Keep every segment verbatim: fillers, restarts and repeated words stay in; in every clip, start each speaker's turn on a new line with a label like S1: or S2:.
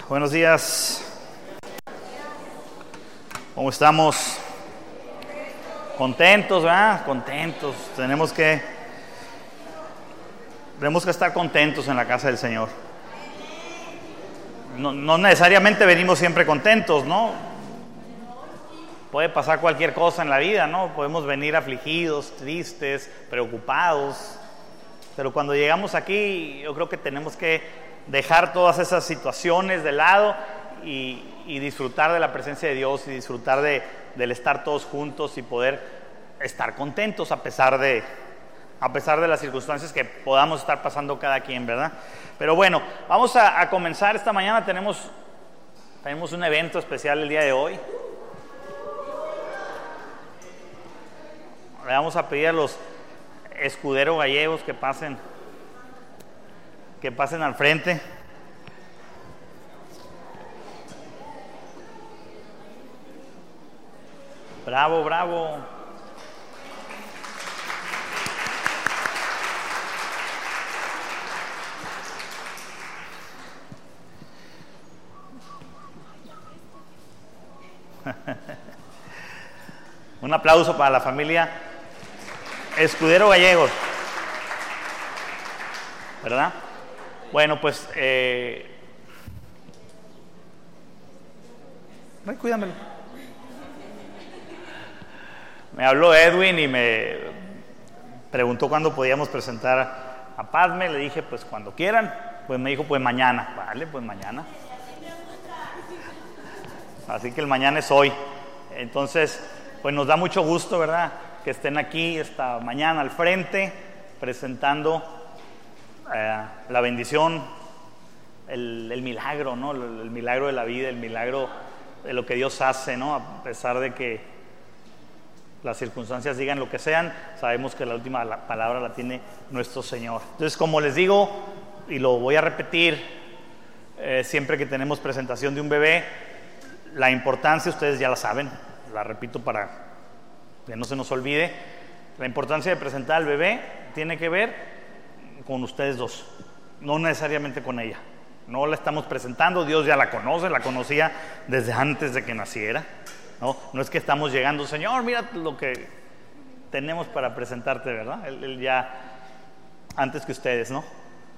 S1: Buenos días. ¿Cómo estamos? Contentos, ¿verdad? Contentos. Tenemos que, tenemos que estar contentos en la casa del Señor. No, no necesariamente venimos siempre contentos, ¿no? Puede pasar cualquier cosa en la vida, ¿no? Podemos venir afligidos, tristes, preocupados. Pero cuando llegamos aquí, yo creo que tenemos que dejar todas esas situaciones de lado y, y disfrutar de la presencia de Dios y disfrutar de, del estar todos juntos y poder estar contentos a pesar de, a pesar de las circunstancias que podamos estar pasando cada quien, ¿verdad? Pero bueno, vamos a, a comenzar esta mañana. Tenemos, tenemos un evento especial el día de hoy. Le vamos a pedir a los escuderos gallegos que pasen, que pasen al frente. Bravo, bravo. Un aplauso para la familia Escudero Gallegos, ¿verdad? Bueno, pues eh... ay, cuídamelo. Me habló Edwin y me preguntó cuándo podíamos presentar a Padme. Le dije, pues cuando quieran. Pues me dijo, pues mañana. Vale, pues mañana. Así que el mañana es hoy. Entonces, pues nos da mucho gusto, ¿verdad?, que estén aquí esta mañana al frente presentando eh, la bendición, el, el milagro, ¿no? El, el milagro de la vida, el milagro de lo que Dios hace, ¿no? A pesar de que las circunstancias digan lo que sean, sabemos que la última la palabra la tiene nuestro Señor. Entonces, como les digo, y lo voy a repetir eh, siempre que tenemos presentación de un bebé, la importancia, ustedes ya la saben, la repito para que no se nos olvide, la importancia de presentar al bebé tiene que ver con ustedes dos, no necesariamente con ella. No la estamos presentando, Dios ya la conoce, la conocía desde antes de que naciera. No, no es que estamos llegando, Señor, mira lo que tenemos para presentarte, ¿verdad? Él, él ya, antes que ustedes, ¿no?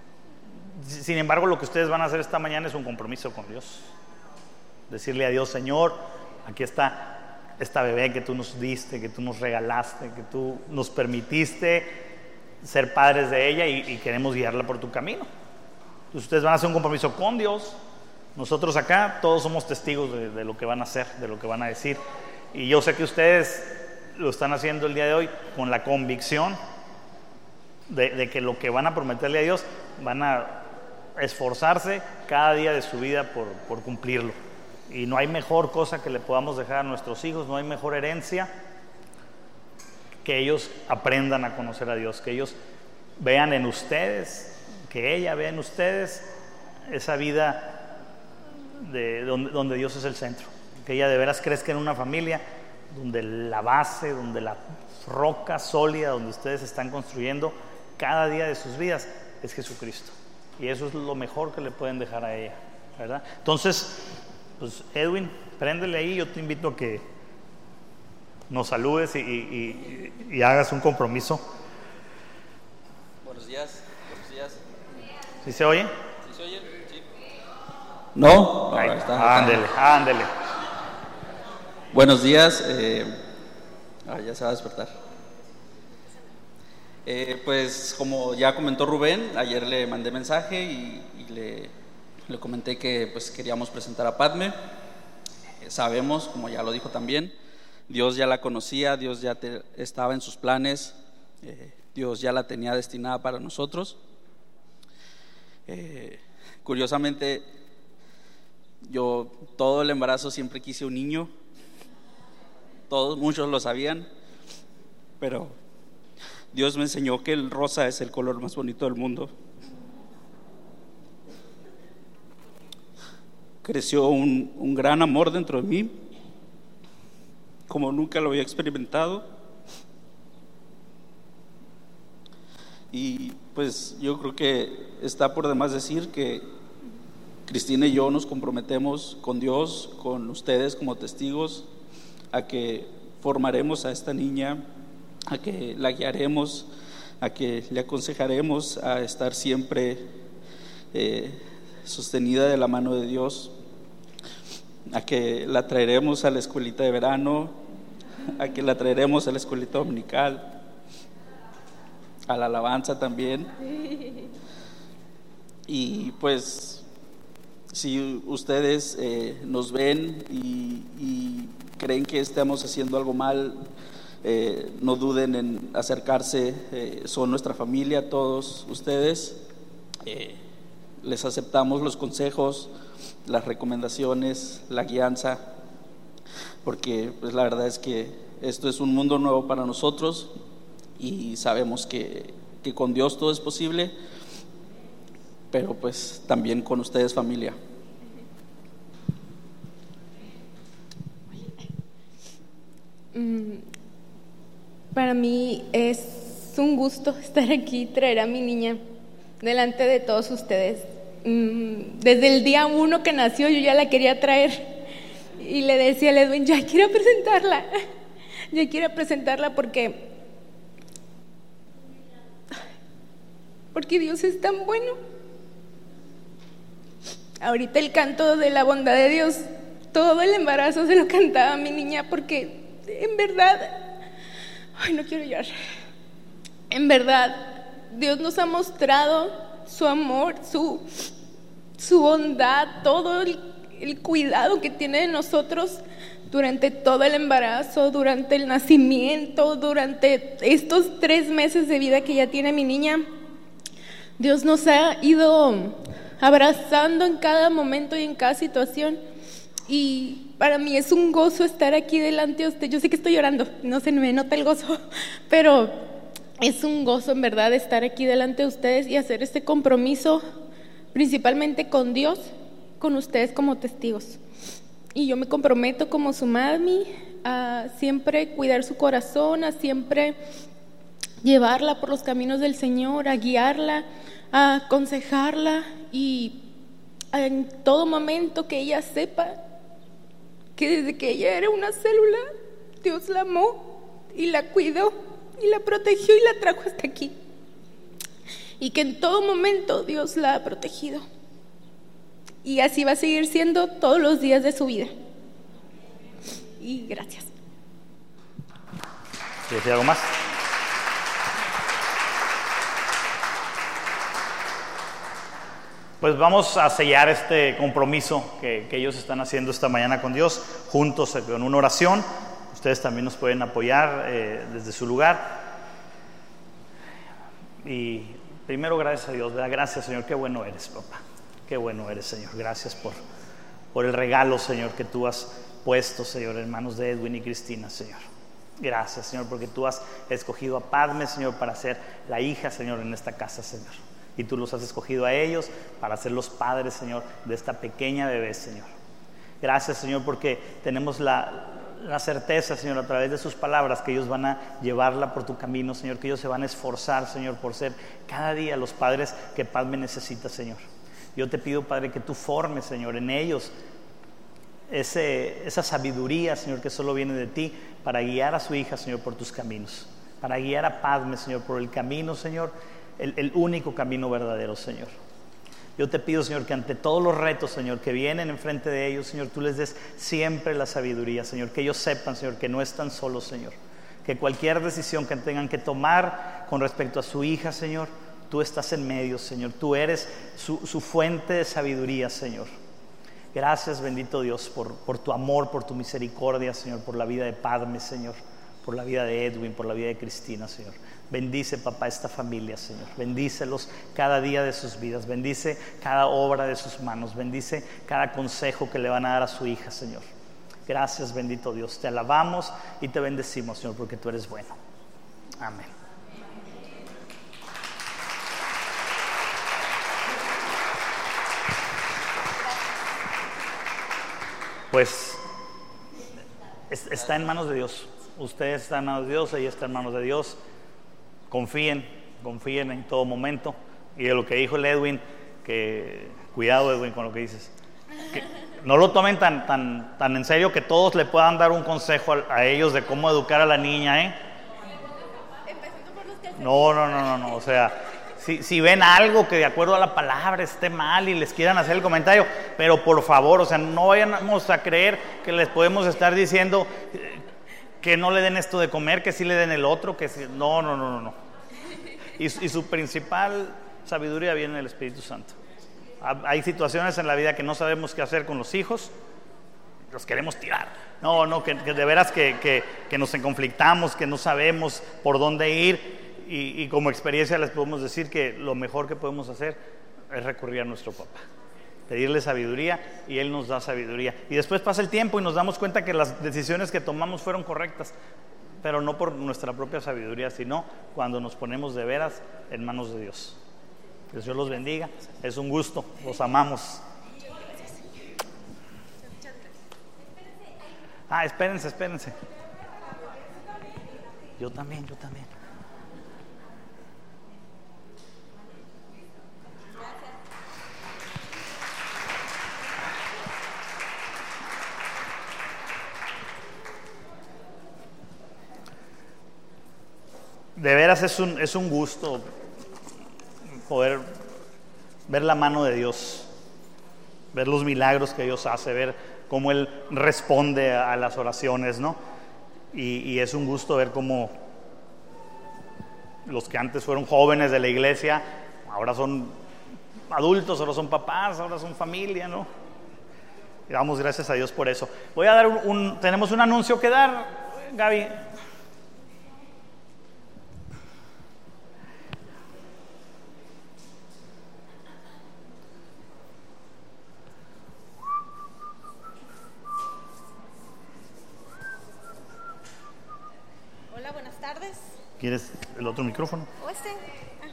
S1: Sin embargo, lo que ustedes van a hacer esta mañana es un compromiso con Dios. Decirle a Dios, Señor, aquí está esta bebé que tú nos diste, que tú nos regalaste, que tú nos permitiste ser padres de ella y, y queremos guiarla por tu camino. Entonces ustedes van a hacer un compromiso con Dios. Nosotros acá todos somos testigos de, de lo que van a hacer, de lo que van a decir. Y yo sé que ustedes lo están haciendo el día de hoy con la convicción de, de que lo que van a prometerle a Dios, van a esforzarse cada día de su vida por, por cumplirlo. Y no hay mejor cosa que le podamos dejar a nuestros hijos, no hay mejor herencia que ellos aprendan a conocer a Dios, que ellos vean en ustedes, que ella vea en ustedes esa vida de donde, donde Dios es el centro, que ella de veras crezca en una familia donde la base, donde la roca sólida, donde ustedes están construyendo cada día de sus vidas es Jesucristo. Y eso es lo mejor que le pueden dejar a ella, ¿verdad? Entonces, pues Edwin, préndele ahí. Yo te invito a que nos saludes y, y, y, y hagas un compromiso.
S2: Buenos días, buenos días.
S1: ¿Sí se oye?
S2: ¿Sí se oye? Sí. ¿No? No,
S1: ahí
S2: está.
S1: Ándele, ándele.
S2: Buenos días. Eh, ah, ya se va a despertar. Eh, pues como ya comentó Rubén, ayer le mandé mensaje y, y le... Le comenté que pues queríamos presentar a Padme. Eh, sabemos, como ya lo dijo también, Dios ya la conocía, Dios ya te, estaba en sus planes, eh, Dios ya la tenía destinada para nosotros. Eh, curiosamente, yo todo el embarazo siempre quise un niño. Todos, muchos lo sabían, pero Dios me enseñó que el rosa es el color más bonito del mundo. Creció un, un gran amor dentro de mí, como nunca lo había experimentado. Y pues yo creo que está por demás decir que, Cristina y yo nos comprometemos con Dios, con ustedes como testigos, a que formaremos a esta niña, a que la guiaremos, a que le aconsejaremos a estar siempre eh, sostenida de la mano de Dios, a que la traeremos a la escuelita de verano, a que la traeremos a la escuelita dominical, a la alabanza también. Y pues si ustedes eh, nos ven y, y creen que estamos haciendo algo mal, eh, no duden en acercarse, eh, son nuestra familia todos ustedes, eh, les aceptamos los consejos, las recomendaciones, la guianza, porque pues la verdad es que esto es un mundo nuevo para nosotros y sabemos que, que con Dios todo es posible, pero pues también con ustedes, familia.
S3: Para mí es un gusto estar aquí, traer a mi niña delante de todos ustedes. Desde el día uno que nació yo ya la quería traer y le decía a Edwin, ya quiero presentarla, ya quiero presentarla porque porque Dios es tan bueno. Ahorita el canto de la bondad de Dios, todo el embarazo se lo cantaba a mi niña porque en verdad, ay, no quiero llorar, en verdad Dios nos ha mostrado su amor, su, su bondad, todo el, el cuidado que tiene de nosotros durante todo el embarazo, durante el nacimiento, durante estos tres meses de vida que ya tiene mi niña. Dios nos ha ido abrazando en cada momento y en cada situación, y para mí es un gozo estar aquí delante de usted. Yo sé que estoy llorando, no se me nota el gozo, pero es un gozo en verdad estar aquí delante de ustedes y hacer este compromiso principalmente con Dios, con ustedes como testigos. Y yo me comprometo como su mami a siempre cuidar su corazón, a siempre llevarla por los caminos del Señor, a guiarla, a aconsejarla, y en todo momento que ella sepa que desde que ella era una célula, Dios la amó y la cuidó y la protegió y la trajo hasta aquí, y que en todo momento Dios la ha protegido, y así va a seguir siendo todos los días de su vida. Y gracias.
S1: ¿Quieres decir algo más? Pues vamos a sellar este compromiso que, que ellos están haciendo esta mañana con Dios, juntos con una oración. Ustedes también nos pueden apoyar eh, desde su lugar. Y primero, gracias a Dios, ¿verdad? Gracias, Señor, qué bueno eres, papá. Qué bueno eres, Señor. Gracias por, por el regalo, Señor, que tú has puesto, Señor, en manos de Edwin y Cristina, Señor. Gracias, Señor, porque tú has escogido a Padme, Señor, para ser la hija, Señor, en esta casa, Señor. Y tú los has escogido a ellos para ser los padres, Señor, de esta pequeña bebé, Señor. Gracias, Señor, porque tenemos la, la certeza, Señor, a través de sus palabras, que ellos van a llevarla por tu camino, Señor, que ellos se van a esforzar, Señor, por ser cada día los padres que Padme necesita, Señor. Yo te pido, Padre, que tú formes, Señor, en ellos ese, esa sabiduría, Señor, que solo viene de ti, para guiar a su hija, Señor, por tus caminos, para guiar a Padme, Señor, por el camino, Señor, El, el único camino verdadero, Señor. Yo te pido, Señor, que ante todos los retos, Señor, que vienen enfrente de ellos, Señor, tú les des siempre la sabiduría, Señor, que ellos sepan, Señor, que no están solos, Señor, que cualquier decisión que tengan que tomar con respecto a su hija, Señor, tú estás en medio, Señor, tú eres su, su fuente de sabiduría, Señor. Gracias, bendito Dios, por, por tu amor, por tu misericordia, Señor, por la vida de Padme, Señor, por la vida de Edwin, por la vida de Cristina, Señor. Bendice, papá, esta familia, Señor. Bendícelos cada día de sus vidas. Bendice cada obra de sus manos. Bendice cada consejo que le van a dar a su hija, Señor. Gracias, bendito Dios. Te alabamos y te bendecimos, Señor, porque tú eres bueno. Amén. Pues está en manos de Dios. Ustedes están en manos de Dios, ella está en manos de Dios. Confíen, confíen en todo momento. Y de lo que dijo el Edwin, que cuidado, Edwin, con lo que dices. Que no lo tomen tan, tan, tan en serio que todos le puedan dar un consejo a, a ellos de cómo educar a la niña, ¿eh? No, no, no, no, no, o sea, si, si ven algo que de acuerdo a la palabra esté mal y les quieran hacer el comentario, pero por favor, o sea, no vayamos a creer que les podemos estar diciendo que no le den esto de comer, que sí le den el otro, que sí, no, no, no, no, no. Y, y su principal sabiduría viene del Espíritu Santo. Hay situaciones en la vida que no sabemos qué hacer con los hijos, los queremos tirar. No, no, que, que de veras que, que, que nos conflictamos, que no sabemos por dónde ir. Y, y como experiencia les podemos decir que lo mejor que podemos hacer es recurrir a nuestro papá, pedirle sabiduría y él nos da sabiduría. Y después pasa el tiempo y nos damos cuenta que las decisiones que tomamos fueron correctas, pero no por nuestra propia sabiduría, sino cuando nos ponemos de veras en manos de Dios. Que Dios los bendiga, es un gusto, los amamos. Ah, espérense, espérense. Yo también, yo también. De veras es un, es un gusto poder ver la mano de Dios, ver los milagros que Dios hace, ver cómo Él responde a, a las oraciones, ¿no? Y, y es un gusto ver cómo los que antes fueron jóvenes de la iglesia, ahora son adultos, ahora son papás, ahora son familia, ¿no? Y damos gracias a Dios por eso. Voy a dar un, un tenemos un anuncio que dar, Gaby. ¿Quieres el otro micrófono?
S4: ¿O este? Ah.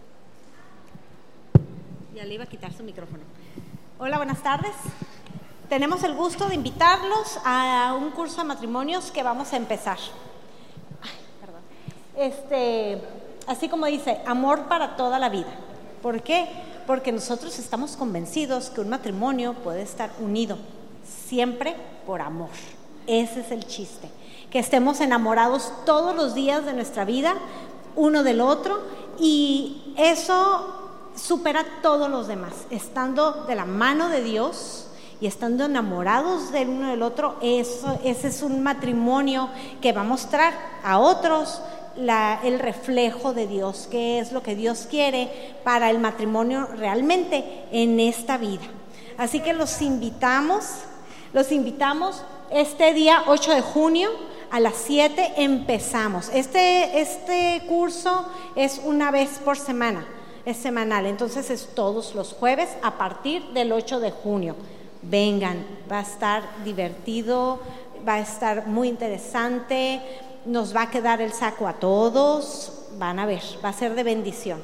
S4: Ya le iba a quitar su micrófono. Hola, buenas tardes. Tenemos el gusto de invitarlos a un curso de matrimonios que vamos a empezar. Ay, perdón. Este, así como dice, amor para toda la vida. ¿Por qué? Porque nosotros estamos convencidos que un matrimonio puede estar unido siempre por amor. Ese es el chiste. Que estemos enamorados todos los días de nuestra vida, uno del otro, y eso supera a todos los demás. Estando de la mano de Dios y estando enamorados del uno del otro, eso, ese es un matrimonio que va a mostrar a otros la, el reflejo de Dios, que es lo que Dios quiere para el matrimonio realmente en esta vida. Así que los invitamos, los invitamos este día ocho de junio. A las siete empezamos. Este, este curso es una vez por semana, es semanal, entonces es todos los jueves a partir del ocho de junio. Vengan, va a estar divertido, va a estar muy interesante, nos va a quedar el saco a todos, van a ver, va a ser de bendición.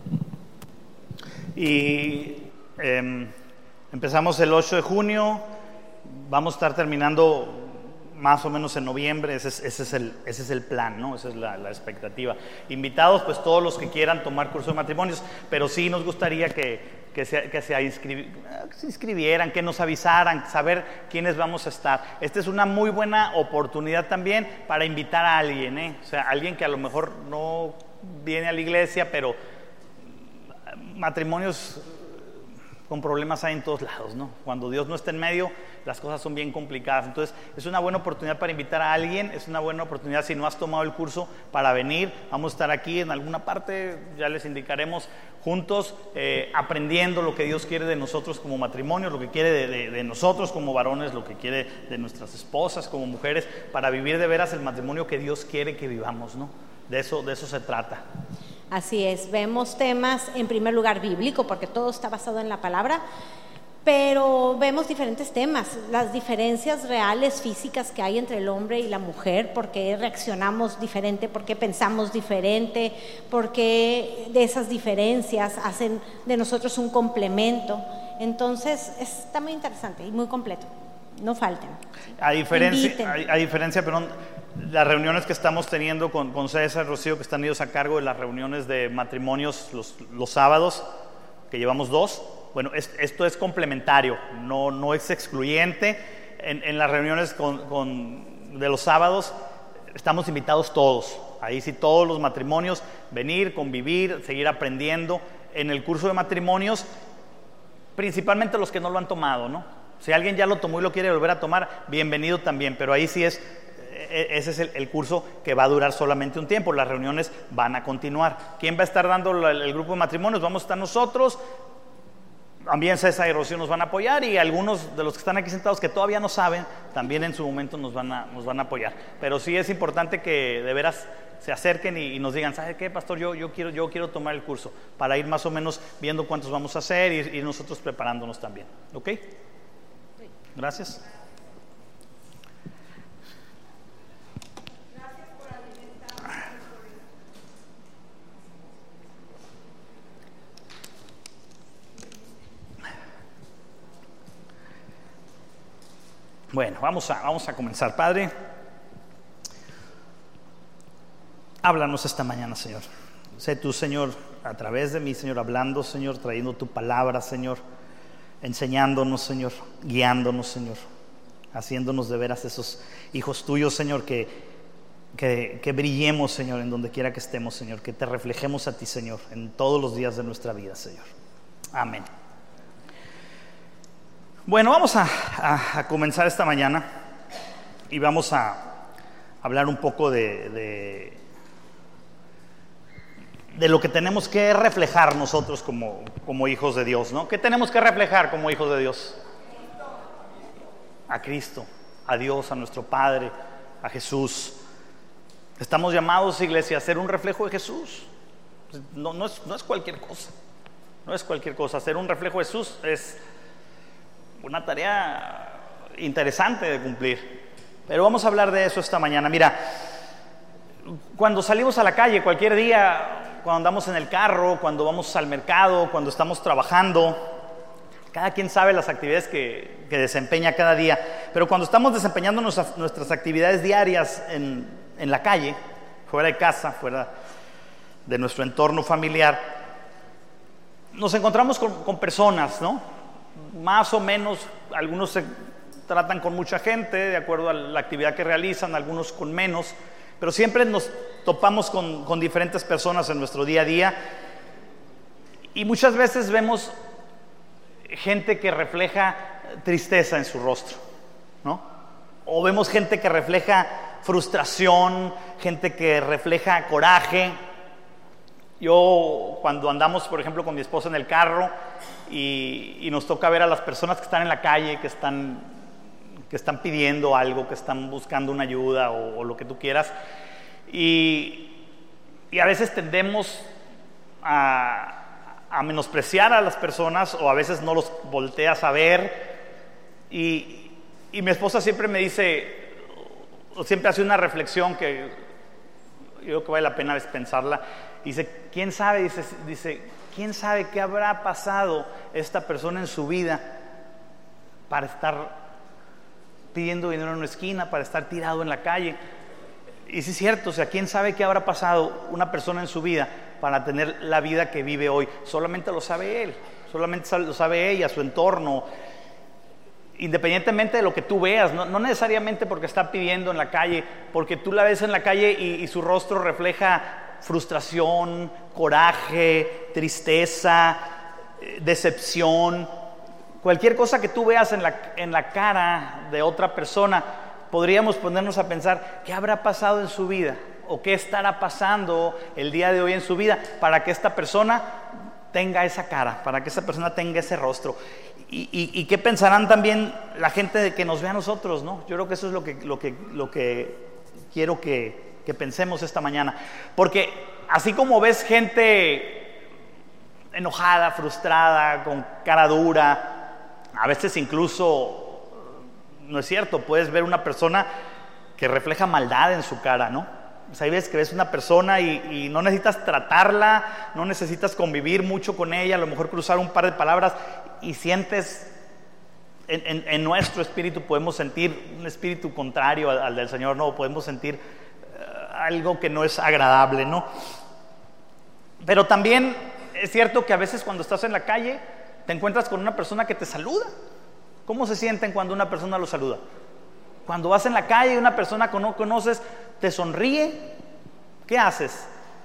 S1: Y eh, empezamos el ocho de junio, vamos a estar terminando más o menos en noviembre, ese es, ese es, el, ese es el plan, ¿no? Esa es la, la expectativa. Invitados, pues todos los que quieran tomar curso de matrimonios, pero sí nos gustaría que, que, se, que se, inscribi, se inscribieran, que nos avisaran, saber quiénes vamos a estar. Esta es una muy buena oportunidad también para invitar a alguien, ¿eh? O sea, alguien que a lo mejor no viene a la iglesia, pero matrimonios con problemas hay en todos lados, ¿no? Cuando Dios no está en medio, las cosas son bien complicadas. Entonces, es una buena oportunidad para invitar a alguien, es una buena oportunidad si no has tomado el curso para venir. Vamos a estar aquí en alguna parte, ya les indicaremos, juntos, eh, aprendiendo lo que Dios quiere de nosotros como matrimonio, lo que quiere de, de, de nosotros como varones, lo que quiere de nuestras esposas como mujeres, para vivir de veras el matrimonio que Dios quiere que vivamos, ¿no? De eso, de eso se trata.
S4: Así es, vemos temas en primer lugar bíblico, porque todo está basado en la palabra, pero vemos diferentes temas, las diferencias reales, físicas que hay entre el hombre y la mujer, por qué reaccionamos diferente, por qué pensamos diferente, por qué de esas diferencias hacen de nosotros un complemento. Entonces, está muy interesante y muy completo, no falten.
S1: A diferencia, a, a diferencia, perdón, las reuniones que estamos teniendo con, con César, Rocío, que están ellos a cargo de las reuniones de matrimonios los, los sábados, que llevamos dos, Bueno, es, esto es complementario, no, no es excluyente. En, en las reuniones con, con, de los sábados estamos invitados todos. Ahí sí, todos los matrimonios, venir, convivir, seguir aprendiendo. En el curso de matrimonios, principalmente los que no lo han tomado, ¿no? Si alguien ya lo tomó y lo quiere volver a tomar, bienvenido también, pero ahí sí es, ese es el, el curso que va a durar solamente un tiempo. Las reuniones van a continuar. ¿Quién va a estar dando el, el grupo de matrimonios? Vamos a estar nosotros. También César y Rocío nos van a apoyar, y algunos de los que están aquí sentados que todavía no saben, también en su momento nos van a, nos van a apoyar. Pero sí es importante que de veras se acerquen y, y nos digan, ¿sabe qué, pastor? Yo, yo, quiero, yo quiero tomar el curso, para ir más o menos viendo cuántos vamos a hacer y, y nosotros preparándonos también. ¿Ok? Gracias. Bueno, vamos a, vamos a comenzar. Padre, háblanos esta mañana, Señor. Sé tú, Señor, a través de mí, Señor, hablando, Señor, trayendo tu palabra, Señor, enseñándonos, Señor, guiándonos, Señor, haciéndonos de veras esos hijos tuyos, Señor, que, que, que brillemos, Señor, en donde quiera que estemos, Señor, que te reflejemos a ti, Señor, en todos los días de nuestra vida, Señor. Amén. Bueno, vamos a, a, a comenzar esta mañana y vamos a hablar un poco de, de, de lo que tenemos que reflejar nosotros como, como hijos de Dios, ¿no? ¿Qué tenemos que reflejar como hijos de Dios? A Cristo, a Dios, a nuestro Padre, a Jesús. Estamos llamados, iglesia, a ser un reflejo de Jesús. No, no, es, no es cualquier cosa, no es cualquier cosa. Ser un reflejo de Jesús es una tarea interesante de cumplir, pero vamos a hablar de eso esta mañana. Mira, cuando salimos a la calle cualquier día, cuando andamos en el carro, cuando vamos al mercado, cuando estamos trabajando, cada quien sabe las actividades que, que desempeña cada día, pero cuando estamos desempeñando nuestras, nuestras actividades diarias en, en la calle, fuera de casa, fuera de nuestro entorno familiar, nos encontramos con, con personas, ¿no? Más o menos, algunos se tratan con mucha gente de acuerdo a la actividad que realizan, algunos con menos, pero siempre nos topamos con, con diferentes personas en nuestro día a día, y muchas veces vemos gente que refleja tristeza en su rostro, ¿no? O vemos gente que refleja frustración, gente que refleja coraje. Yo, cuando andamos, por ejemplo, con mi esposa en el carro y, y nos toca ver a las personas que están en la calle, que están, que están pidiendo algo, que están buscando una ayuda o, o lo que tú quieras, y, y a veces tendemos a, a menospreciar a las personas, o a veces no los volteas a ver, y, y mi esposa siempre me dice, o siempre hace una reflexión que yo creo que vale la pena pensarla. Dice, ¿quién sabe? Dice, dice, ¿quién sabe qué habrá pasado esta persona en su vida para estar pidiendo dinero en una esquina, para estar tirado en la calle? Y sí es cierto, o sea, ¿quién sabe qué habrá pasado una persona en su vida para tener la vida que vive hoy? Solamente lo sabe él, solamente lo sabe ella, su entorno. Independientemente de lo que tú veas, no, no necesariamente porque está pidiendo en la calle, porque tú la ves en la calle y, y su rostro refleja frustración, coraje, tristeza, decepción. Cualquier cosa que tú veas en la, en la cara de otra persona, podríamos ponernos a pensar, ¿qué habrá pasado en su vida? ¿O qué estará pasando el día de hoy en su vida para que esta persona tenga esa cara, para que esa persona tenga ese rostro? Y, y, y qué pensarán también la gente de que nos ve a nosotros, ¿no? Yo creo que eso es lo que, lo que, lo que quiero que que pensemos esta mañana, porque así como ves gente enojada, frustrada, con cara dura, a veces incluso, no es cierto, puedes ver una persona que refleja maldad en su cara, ¿no? O sea, hay veces que ves una persona y, y no necesitas tratarla, no necesitas convivir mucho con ella, a lo mejor cruzar un par de palabras y sientes, en, en, en nuestro espíritu podemos sentir un espíritu contrario al, al del Señor, no, podemos sentir algo que no es agradable, ¿no? Pero también es cierto que a veces cuando estás en la calle te encuentras con una persona que te saluda. ¿Cómo se sienten cuando una persona los saluda? Cuando vas en la calle y una persona que no conoces te sonríe, ¿qué haces?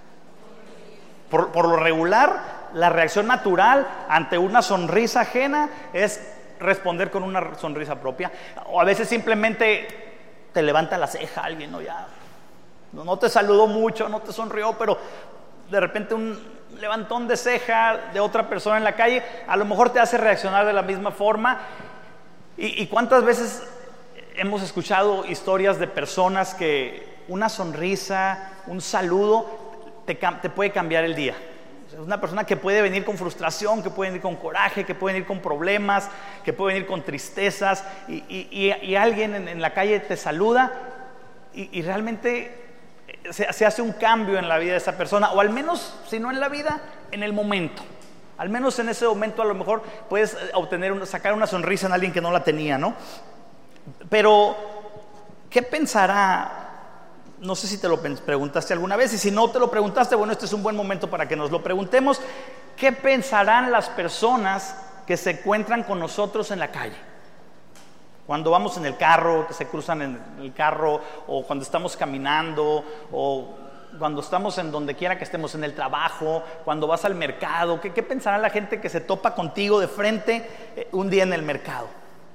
S1: Por, por lo regular, la reacción natural ante una sonrisa ajena es responder con una sonrisa propia. O a veces simplemente te levanta la ceja alguien, ¿no? Ya, no te saludó mucho, no te sonrió, pero de repente un levantón de ceja de otra persona en la calle a lo mejor te hace reaccionar de la misma forma. ¿Y, y cuántas veces hemos escuchado historias de personas que una sonrisa, un saludo te, te puede cambiar el día? O sea, es una persona que puede venir con frustración, que puede venir con coraje, que puede venir con problemas, que puede venir con tristezas, y, y, y, y alguien en, en la calle te saluda y, y realmente se, se hace un cambio en la vida de esa persona, o al menos, si no en la vida, en el momento. Al menos en ese momento a lo mejor puedes obtener, una, sacar una sonrisa en alguien que no la tenía, ¿no? Pero, ¿qué pensará? No sé si te lo preguntaste alguna vez, y si no te lo preguntaste, bueno, este es un buen momento para que nos lo preguntemos. ¿Qué pensarán las personas que se encuentran con nosotros en la calle? Cuando vamos en el carro, que se cruzan en el carro, o cuando estamos caminando, o cuando estamos en donde quiera que estemos, en el trabajo, cuando vas al mercado. ¿Qué, qué pensará la gente que se topa contigo de frente un día en el mercado?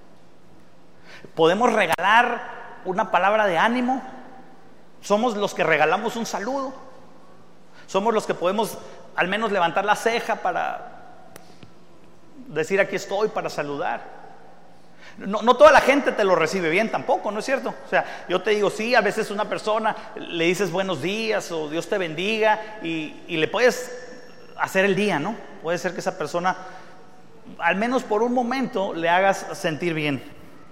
S1: ¿Podemos regalar una palabra de ánimo? ¿Somos los que regalamos un saludo? ¿Somos los que podemos al menos levantar la ceja para decir aquí estoy, para saludar? No, no toda la gente te lo recibe bien tampoco, ¿no es cierto? O sea, yo te digo, sí, a veces una persona le dices buenos días o Dios te bendiga y, y le puedes hacer el día, ¿no? Puede ser que esa persona, al menos por un momento, le hagas sentir bien.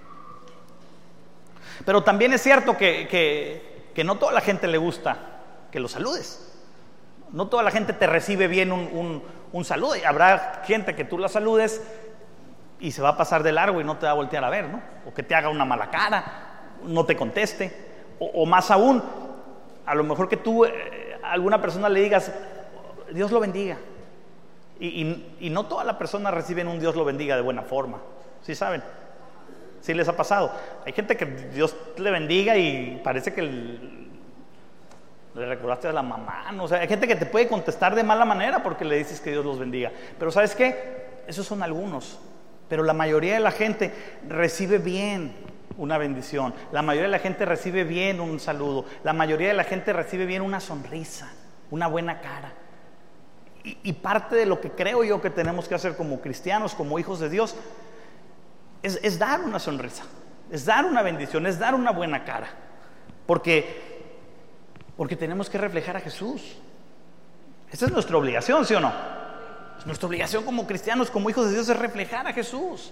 S1: Pero también es cierto que, que, que no toda la gente le gusta que lo saludes. No toda la gente te recibe bien un, un, un saludo. Y habrá gente que tú la saludes y se va a pasar de largo y no te va a voltear a ver, ¿no? O que te haga una mala cara, no te conteste. O, o más aún, a lo mejor que tú eh, a alguna persona le digas Dios lo bendiga. Y, y, y no toda la persona recibe un Dios lo bendiga de buena forma. ¿Sí saben? ¿Sí les ha pasado? Hay gente que Dios le bendiga y parece que el, le recordaste a la mamá, ¿no? O sea, hay gente que te puede contestar de mala manera porque le dices que Dios los bendiga. Pero ¿sabes qué? Esos son algunos. Pero la mayoría de la gente recibe bien una bendición. La mayoría de la gente recibe bien un saludo. La mayoría de la gente recibe bien una sonrisa, una buena cara. Y, y parte de lo que creo yo que tenemos que hacer como cristianos, como hijos de Dios, Es, es dar una sonrisa, es dar una bendición, es dar una buena cara, porque, porque tenemos que reflejar a Jesús. Esa es nuestra obligación, ¿sí o no? Nuestra obligación como cristianos, como hijos de Dios, es reflejar a Jesús.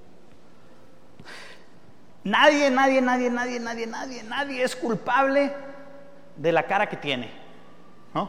S1: Nadie, nadie, nadie, nadie, nadie, nadie, nadie es culpable de la cara que tiene, ¿no?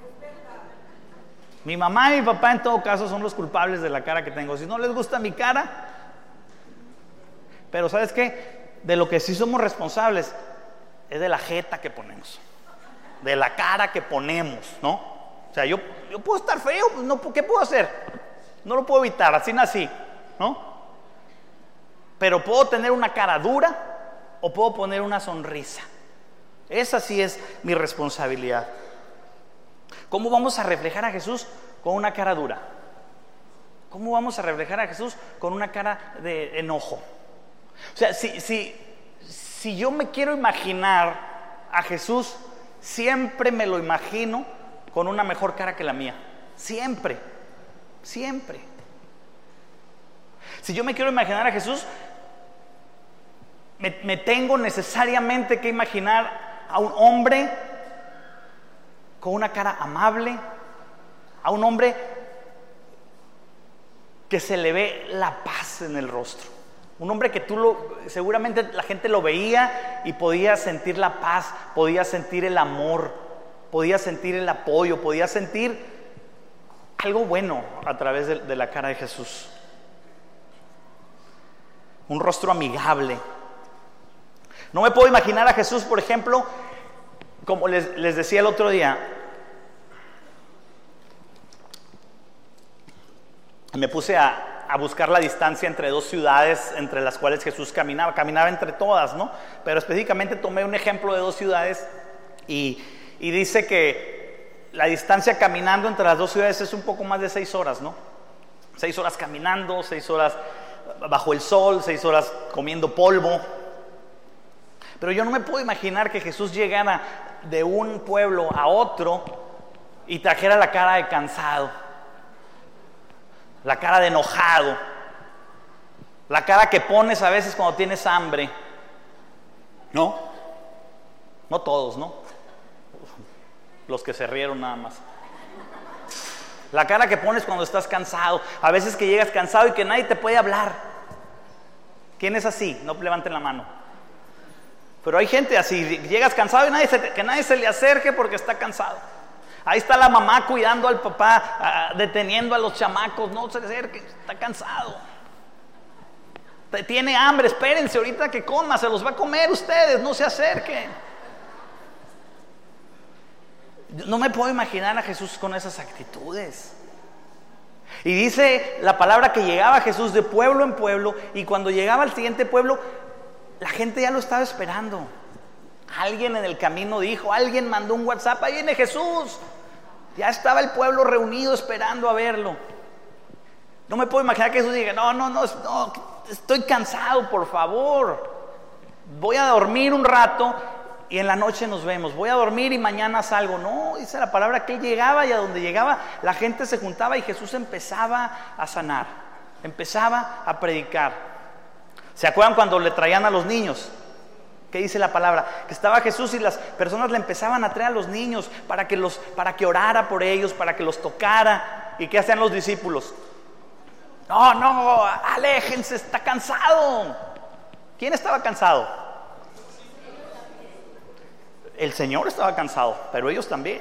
S1: Mi mamá y mi papá en todo caso son los culpables de la cara que tengo. Si no les gusta mi cara, pero ¿sabes qué? De lo que sí somos responsables es de la jeta que ponemos, de la cara que ponemos, ¿no? O sea, yo, yo puedo estar feo, no, ¿qué puedo hacer? No lo puedo evitar, así nací, ¿no? Pero puedo tener una cara dura o puedo poner una sonrisa. Esa sí es mi responsabilidad. ¿Cómo vamos a reflejar a Jesús con una cara dura? ¿Cómo vamos a reflejar a Jesús con una cara de enojo? O sea, si, si, si yo me quiero imaginar a Jesús, siempre me lo imagino con una mejor cara que la mía. Siempre, siempre. Si yo me quiero imaginar a Jesús, me, me tengo necesariamente que imaginar a un hombre con una cara amable, a un hombre que se le ve la paz en el rostro. Un hombre que tú lo, seguramente la gente lo veía y podía sentir la paz, podía sentir el amor, podía sentir el apoyo, podía sentir algo bueno a través de, de la cara de Jesús. Un rostro amigable. No me puedo imaginar a Jesús, por ejemplo, como les, les decía el otro día, me puse a a, a buscar la distancia entre dos ciudades entre las cuales Jesús caminaba, caminaba entre todas, ¿no? Pero específicamente tomé un ejemplo de dos ciudades y, y dice que la distancia caminando entre las dos ciudades es un poco más de seis horas, ¿no? Seis horas caminando, seis horas bajo el sol, seis horas comiendo polvo. Pero yo no me puedo imaginar que Jesús llegara de un pueblo a otro y trajera la cara de cansado, la cara de enojado, la cara que pones a veces cuando tienes hambre. No, no todos, ¿no? Los que se rieron nada más. La cara que pones cuando estás cansado, a veces que llegas cansado y que nadie te puede hablar. ¿Quién es así? No levanten la mano. Pero hay gente así, llegas cansado y nadie se, que nadie se le acerque porque está cansado. Ahí está la mamá cuidando al papá, uh, deteniendo a los chamacos, no se le acerque, está cansado. Tiene hambre, espérense ahorita que coma, se los va a comer ustedes, no se acerquen. No me puedo imaginar a Jesús con esas actitudes. Y dice la palabra que llegaba Jesús de pueblo en pueblo, y cuando llegaba al siguiente pueblo, la gente ya lo estaba esperando. Alguien en el camino dijo, alguien mandó un WhatsApp, ahí viene Jesús. Ya estaba el pueblo reunido esperando a verlo. No me puedo imaginar que Jesús diga, no, no, no, no, estoy cansado, por favor. Voy a dormir un rato y en la noche nos vemos. Voy a dormir y mañana salgo. No, dice la palabra que él llegaba, y a donde llegaba la gente se juntaba y Jesús empezaba a sanar, empezaba a predicar. ¿Se acuerdan cuando le traían a los niños? ¿Qué dice la palabra? Que estaba Jesús y las personas le empezaban a traer a los niños para que, los, para que orara por ellos, para que los tocara. ¿Y qué hacían los discípulos? No, no, aléjense, está cansado. ¿Quién estaba cansado? El Señor estaba cansado, pero ellos también.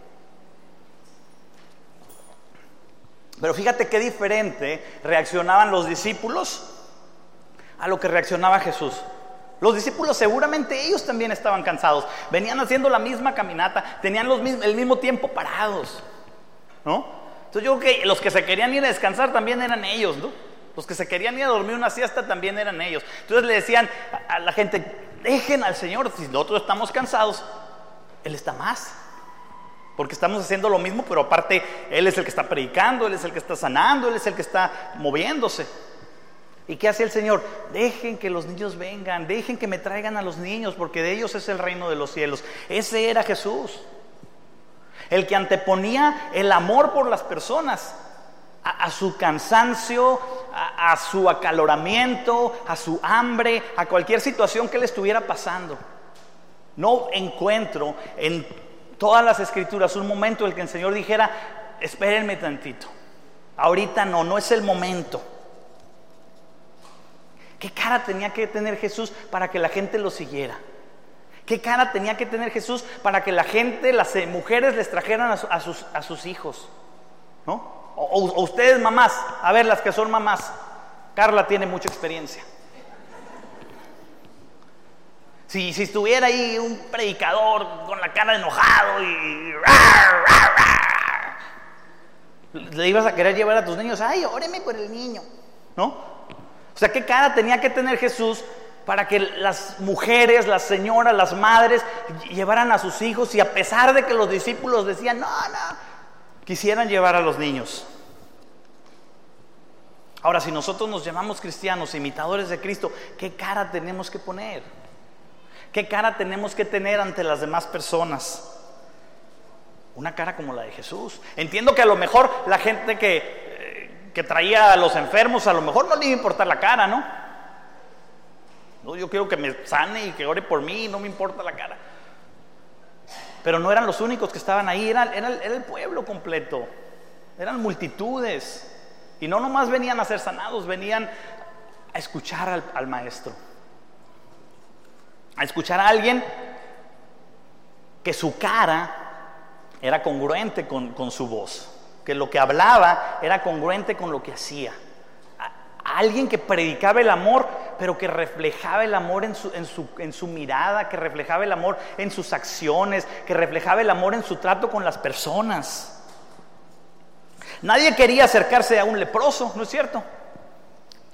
S1: Pero fíjate qué diferente reaccionaban los discípulos a lo que reaccionaba Jesús. Los discípulos seguramente ellos también estaban cansados, venían haciendo la misma caminata, tenían los mismos, el mismo tiempo parados, ¿no? Entonces yo creo que los que se querían ir a descansar también eran ellos, ¿no? Los que se querían ir a dormir una siesta también eran ellos. Entonces le decían a, a la gente, dejen al Señor, si nosotros estamos cansados, Él está más, porque estamos haciendo lo mismo, pero aparte Él es el que está predicando, Él es el que está sanando, Él es el que está moviéndose. ¿Y qué hace el Señor? Dejen que los niños vengan, dejen que me traigan a los niños, porque de ellos es el reino de los cielos. Ese era Jesús, el que anteponía el amor por las personas a, a su cansancio, a, a su acaloramiento, a su hambre, a cualquier situación que le estuviera pasando. No encuentro en todas las escrituras un momento en el que el Señor dijera, espérenme tantito, ahorita no, no es el momento. ¿Qué cara tenía que tener Jesús para que la gente lo siguiera? ¿Qué cara tenía que tener Jesús para que la gente, las mujeres les trajeran a, su, a, sus, a sus hijos? ¿No? O, o ustedes mamás, a ver, las que son mamás. Carla tiene mucha experiencia. Si, si estuviera ahí un predicador con la cara enojado y le ibas a querer llevar a tus niños, ay, óreme por el niño, ¿no? O sea, ¿qué cara tenía que tener Jesús para que las mujeres, las señoras, las madres llevaran a sus hijos, y a pesar de que los discípulos decían, no, no, quisieran llevar a los niños? Ahora, si nosotros nos llamamos cristianos, imitadores de Cristo, ¿qué cara tenemos que poner? ¿Qué cara tenemos que tener ante las demás personas? Una cara como la de Jesús. Entiendo que a lo mejor la gente que... que traía a los enfermos, a lo mejor no le iba a importar la cara, ¿no? No, yo quiero que me sane y que ore por mí, no me importa la cara. Pero no eran los únicos que estaban ahí, era, era, era el pueblo completo, eran multitudes. Y no nomás venían a ser sanados, venían a escuchar al, al maestro, a escuchar a alguien que su cara era congruente con, con su voz, que lo que hablaba era congruente con lo que hacía. A alguien que predicaba el amor, pero que reflejaba el amor en su, en, su, en su mirada, que reflejaba el amor en sus acciones, que reflejaba el amor en su trato con las personas. Nadie quería acercarse a un leproso, ¿no es cierto?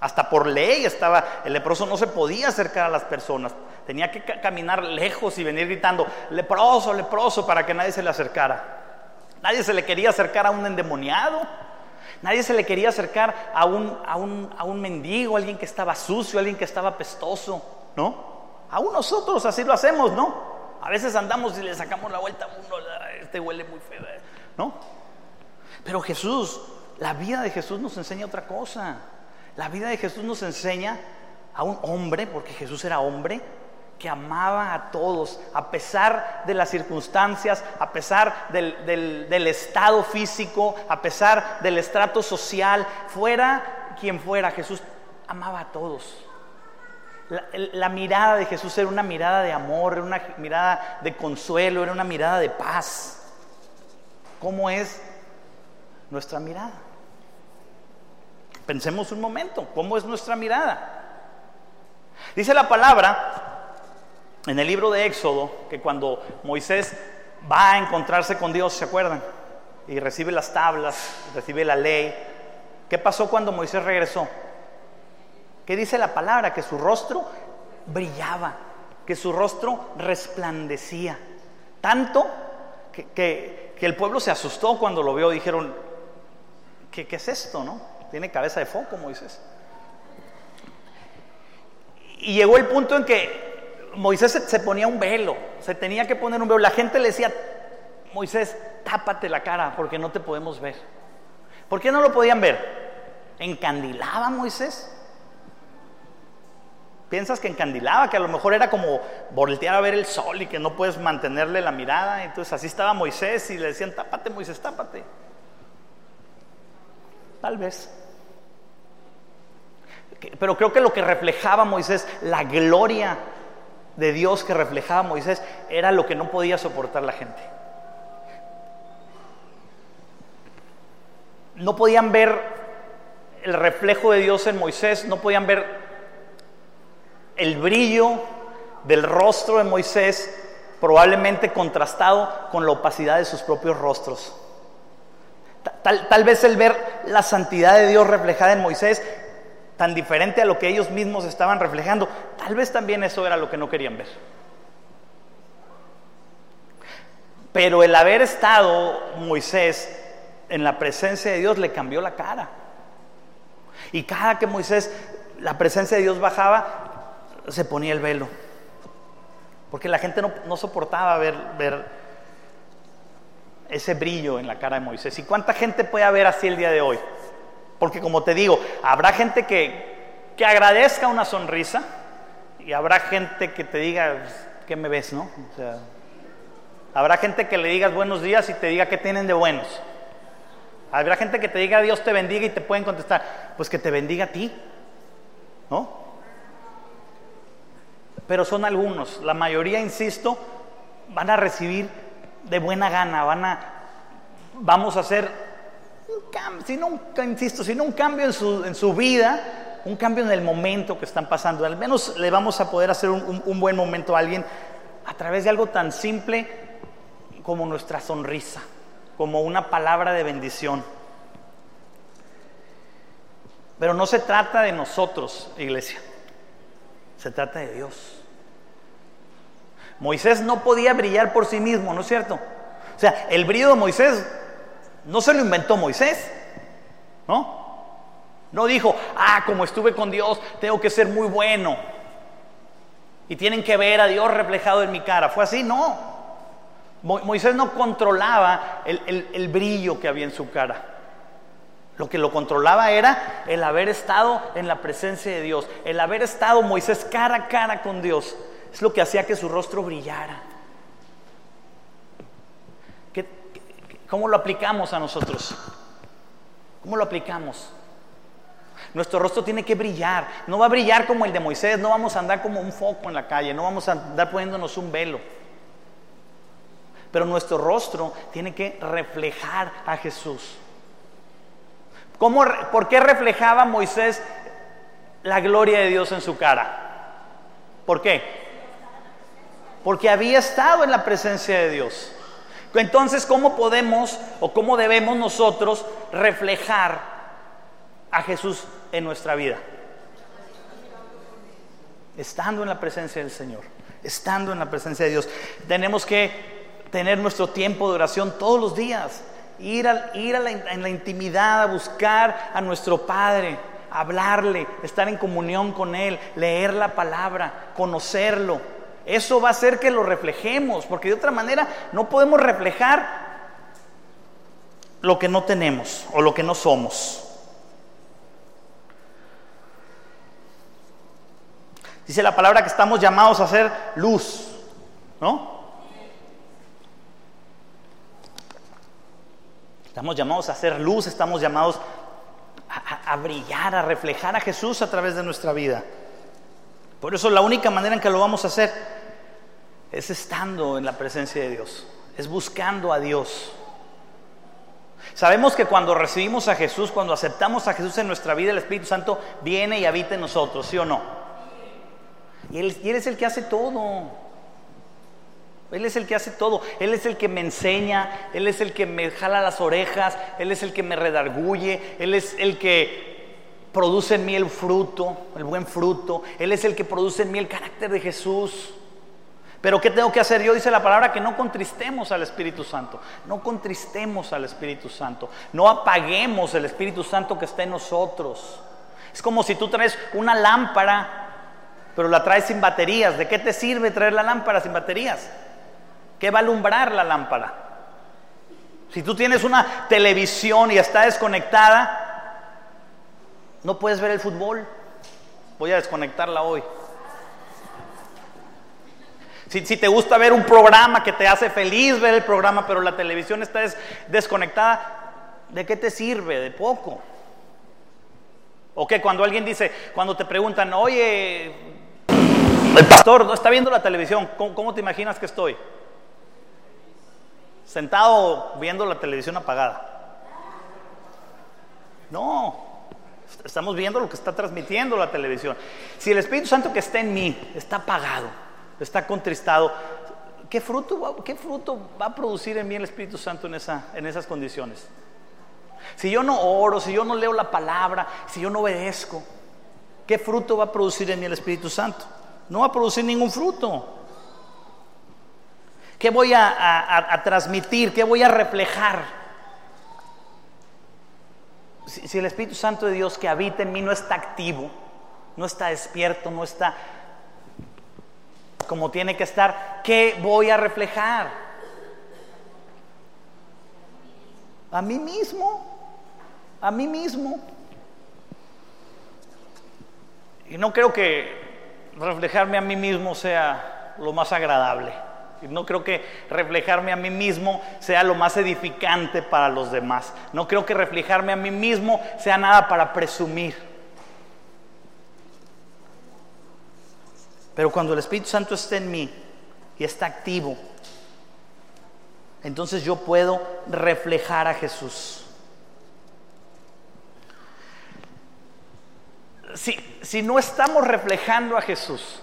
S1: Hasta por ley estaba, el leproso no se podía acercar a las personas. Tenía que ca- caminar lejos y venir gritando, leproso, leproso, para que nadie se le acercara. Nadie se le quería acercar a un endemoniado. Nadie se le quería acercar a un, a un, a un mendigo, a alguien que estaba sucio, a alguien que estaba pestoso, ¿no? Aún nosotros así lo hacemos, ¿no? A veces andamos y le sacamos la vuelta a uno, este huele muy feo, ¿no? Pero Jesús, la vida de Jesús nos enseña otra cosa. La vida de Jesús nos enseña a un hombre, porque Jesús era hombre, que amaba a todos, a pesar de las circunstancias, a pesar del, del, del estado físico, a pesar del estrato social, fuera quien fuera, Jesús amaba a todos. La, la mirada de Jesús era una mirada de amor, era una mirada de consuelo, era una mirada de paz. ¿Cómo es nuestra mirada? Pensemos un momento, ¿cómo es nuestra mirada? Dice la palabra en el libro de Éxodo que cuando Moisés va a encontrarse con Dios, ¿se acuerdan? Y recibe las tablas, recibe la ley. ¿Qué pasó cuando Moisés regresó? ¿Qué dice la palabra? Que su rostro brillaba, que su rostro resplandecía. Tanto que, que, que el pueblo se asustó cuando lo vio. Dijeron, ¿qué, qué es esto, no? Tiene cabeza de foco Moisés. Y llegó el punto en que Moisés se, se ponía un velo, se tenía que poner un velo. La gente le decía, Moisés, tápate la cara porque no te podemos ver. ¿Por qué no lo podían ver? ¿Encandilaba Moisés? ¿Piensas que encandilaba? Que a lo mejor era como voltear a ver el sol y que no puedes mantenerle la mirada. Entonces así estaba Moisés y le decían, tápate Moisés, tápate. Tal vez. Pero creo que lo que reflejaba Moisés, la gloria de Dios que reflejaba Moisés, era lo que no podía soportar la gente. No podían ver el reflejo de Dios en Moisés, no podían ver el brillo del rostro de Moisés, probablemente contrastado con la opacidad de sus propios rostros. Tal, tal vez el ver la santidad de Dios reflejada en Moisés, tan diferente a lo que ellos mismos estaban reflejando, tal vez también eso era lo que no querían ver. Pero el haber estado Moisés en la presencia de Dios le cambió la cara. Y cada que Moisés, la presencia de Dios bajaba, se ponía el velo. Porque la gente no, no soportaba ver, ver ese brillo en la cara de Moisés. ¿Y cuánta gente puede haber así el día de hoy? Porque como te digo, habrá gente que, que agradezca una sonrisa y habrá gente que te diga, ¿qué me ves, no? O sea, habrá gente que le digas buenos días y te diga qué tienen de buenos. Habrá gente que te diga Dios te bendiga y te pueden contestar, pues que te bendiga a ti, ¿no? Pero son algunos, la mayoría, insisto, van a recibir de buena gana, van a, vamos a hacer un cambio, si no un, insisto, si no un cambio en su, en su vida, un cambio en el momento que están pasando. Al menos le vamos a poder hacer un, un, un buen momento a alguien a través de algo tan simple como nuestra sonrisa, como una palabra de bendición. Pero no se trata de nosotros, iglesia, se trata de Dios. Moisés no podía brillar por sí mismo, ¿no es cierto? O sea, el brillo de Moisés no se lo inventó Moisés, ¿no? No dijo, ah, como estuve con Dios, tengo que ser muy bueno y tienen que ver a Dios reflejado en mi cara. Fue así, no. Mo- Moisés no controlaba el, el, el brillo que había en su cara. Lo que lo controlaba era el haber estado en la presencia de Dios, el haber estado Moisés cara a cara con Dios. Es lo que hacía que su rostro brillara. ¿Qué, qué, ¿Cómo lo aplicamos a nosotros? ¿Cómo lo aplicamos? Nuestro rostro tiene que brillar. No va a brillar como el de Moisés. No vamos a andar como un foco en la calle. No vamos a andar poniéndonos un velo. Pero nuestro rostro tiene que reflejar a Jesús. ¿Cómo, ¿Por qué reflejaba Moisés la gloria de Dios en su cara? ¿Por qué? Porque había estado en la presencia de Dios. Entonces, ¿cómo podemos o cómo debemos nosotros reflejar a Jesús en nuestra vida? estando en la presencia del Señor, estando en la presencia de Dios. Tenemos que tener nuestro tiempo de oración todos los días, ir, a, ir a la, en la intimidad, a buscar a nuestro Padre, hablarle, estar en comunión con Él, leer la palabra, conocerlo. Eso va a hacer que lo reflejemos, porque de otra manera no podemos reflejar lo que no tenemos o lo que no somos. Dice la palabra que estamos llamados a hacer luz, ¿no? Estamos llamados a hacer luz, estamos llamados a, a, a brillar, a reflejar a Jesús a través de nuestra vida. Por eso la única manera en que lo vamos a hacer es estando en la presencia de Dios, es buscando a Dios. Sabemos que cuando recibimos a Jesús, cuando aceptamos a Jesús en nuestra vida, el Espíritu Santo viene y habita en nosotros, ¿sí o no? Y él, y él es el que hace todo. Él es el que hace todo. Él es el que me enseña. Él es el que me jala las orejas. Él es el que me redarguye. Él es el que produce en mí el fruto, el buen fruto. Él es el que produce en mí el carácter de Jesús. Pero ¿qué tengo que hacer yo? Dice la palabra que no contristemos al Espíritu Santo. No contristemos al Espíritu Santo. No apaguemos el Espíritu Santo que está en nosotros. Es como si tú traes una lámpara, pero la traes sin baterías. ¿De qué te sirve traer la lámpara sin baterías? ¿Qué va a alumbrar la lámpara? Si tú tienes una televisión y está desconectada, no puedes ver el fútbol. Voy a desconectarla hoy. Si, si te gusta ver un programa que te hace feliz ver el programa, pero la televisión está des, desconectada, ¿de qué te sirve? De poco. ¿O qué? Cuando alguien dice, cuando te preguntan, oye, el pastor no está viendo la televisión, ¿cómo, cómo te imaginas que estoy? Sentado viendo la televisión apagada. No, estamos viendo lo que está transmitiendo la televisión. Si el Espíritu Santo que está en mí está apagado, está contristado, ¿qué fruto va, qué fruto va a producir en mí el Espíritu Santo en, esa, en esas condiciones? Si yo no oro, si yo no leo la palabra, si yo no obedezco, ¿qué fruto va a producir en mí el Espíritu Santo? No va a producir ningún fruto. ¿Qué voy a, a, a transmitir? ¿Qué voy a reflejar? Si, si el Espíritu Santo de Dios que habita en mí no está activo, no está despierto, no está como tiene que estar, ¿qué voy a reflejar? A mí mismo, a mí mismo. Y no creo que reflejarme a mí mismo sea lo más agradable. Y no creo que reflejarme a mí mismo sea lo más edificante para los demás. No creo que reflejarme a mí mismo sea nada para presumir. Pero cuando el Espíritu Santo está en mí y está activo, entonces yo puedo reflejar a Jesús. Si, si no estamos reflejando a Jesús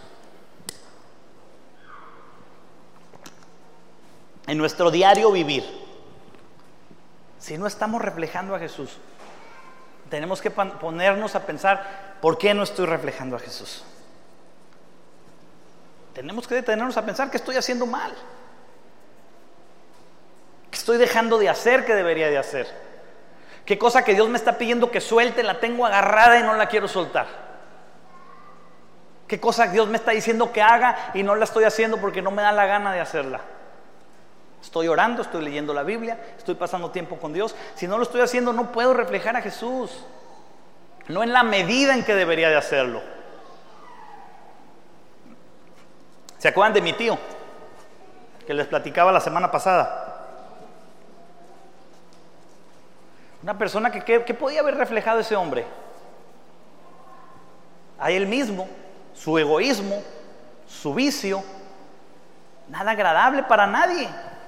S1: en nuestro diario vivir, si no estamos reflejando a Jesús, tenemos que ponernos a pensar, ¿por qué no estoy reflejando a Jesús? Tenemos que detenernos a pensar que estoy haciendo mal, que estoy dejando de hacer que debería de hacer, qué cosa que Dios me está pidiendo que suelte la tengo agarrada y no la quiero soltar, qué cosa Dios me está diciendo que haga y no la estoy haciendo porque no me da la gana de hacerla. Estoy orando, estoy leyendo la Biblia, estoy pasando tiempo con Dios. Si no lo estoy haciendo, no puedo reflejar a Jesús, no en la medida en que debería de hacerlo. ¿Se acuerdan de mi tío que les platicaba la semana pasada? Una persona que, que, que podía haber reflejado ese hombre. A él mismo, su egoísmo, su vicio, nada agradable para nadie.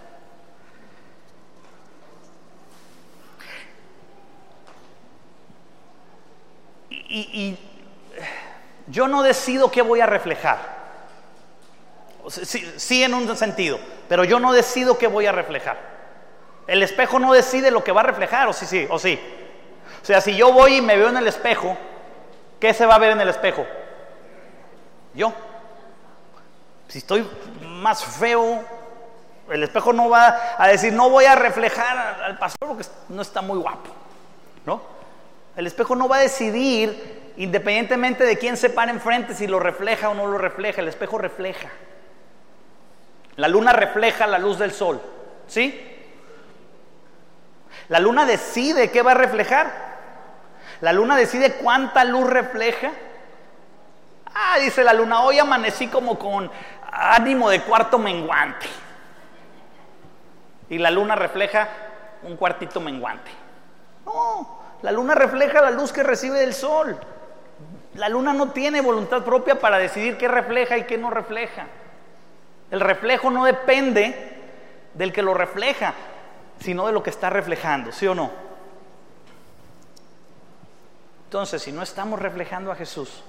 S1: Y, y yo no decido qué voy a reflejar. Sí, sí, en un sentido, pero yo no decido qué voy a reflejar. El espejo no decide lo que va a reflejar, o sí, sí, o sí. O sea, si yo voy y me veo en el espejo, ¿qué se va a ver en el espejo? Yo. Si estoy más feo, el espejo no va a decir, no voy a reflejar al pastor porque no está muy guapo, ¿no? El espejo no va a decidir, independientemente de quién se para enfrente, si lo refleja o no lo refleja. El espejo refleja. La luna refleja la luz del sol, ¿sí? La luna decide qué va a reflejar. La luna decide cuánta luz refleja. Ah, dice la luna, hoy amanecí como con ánimo de cuarto menguante. Y la luna refleja un cuartito menguante. No, la luna refleja la luz que recibe del sol. La luna no tiene voluntad propia para decidir qué refleja y qué no refleja. El reflejo no depende del que lo refleja, sino de lo que está reflejando, ¿sí o no? Entonces, si no estamos reflejando a Jesús,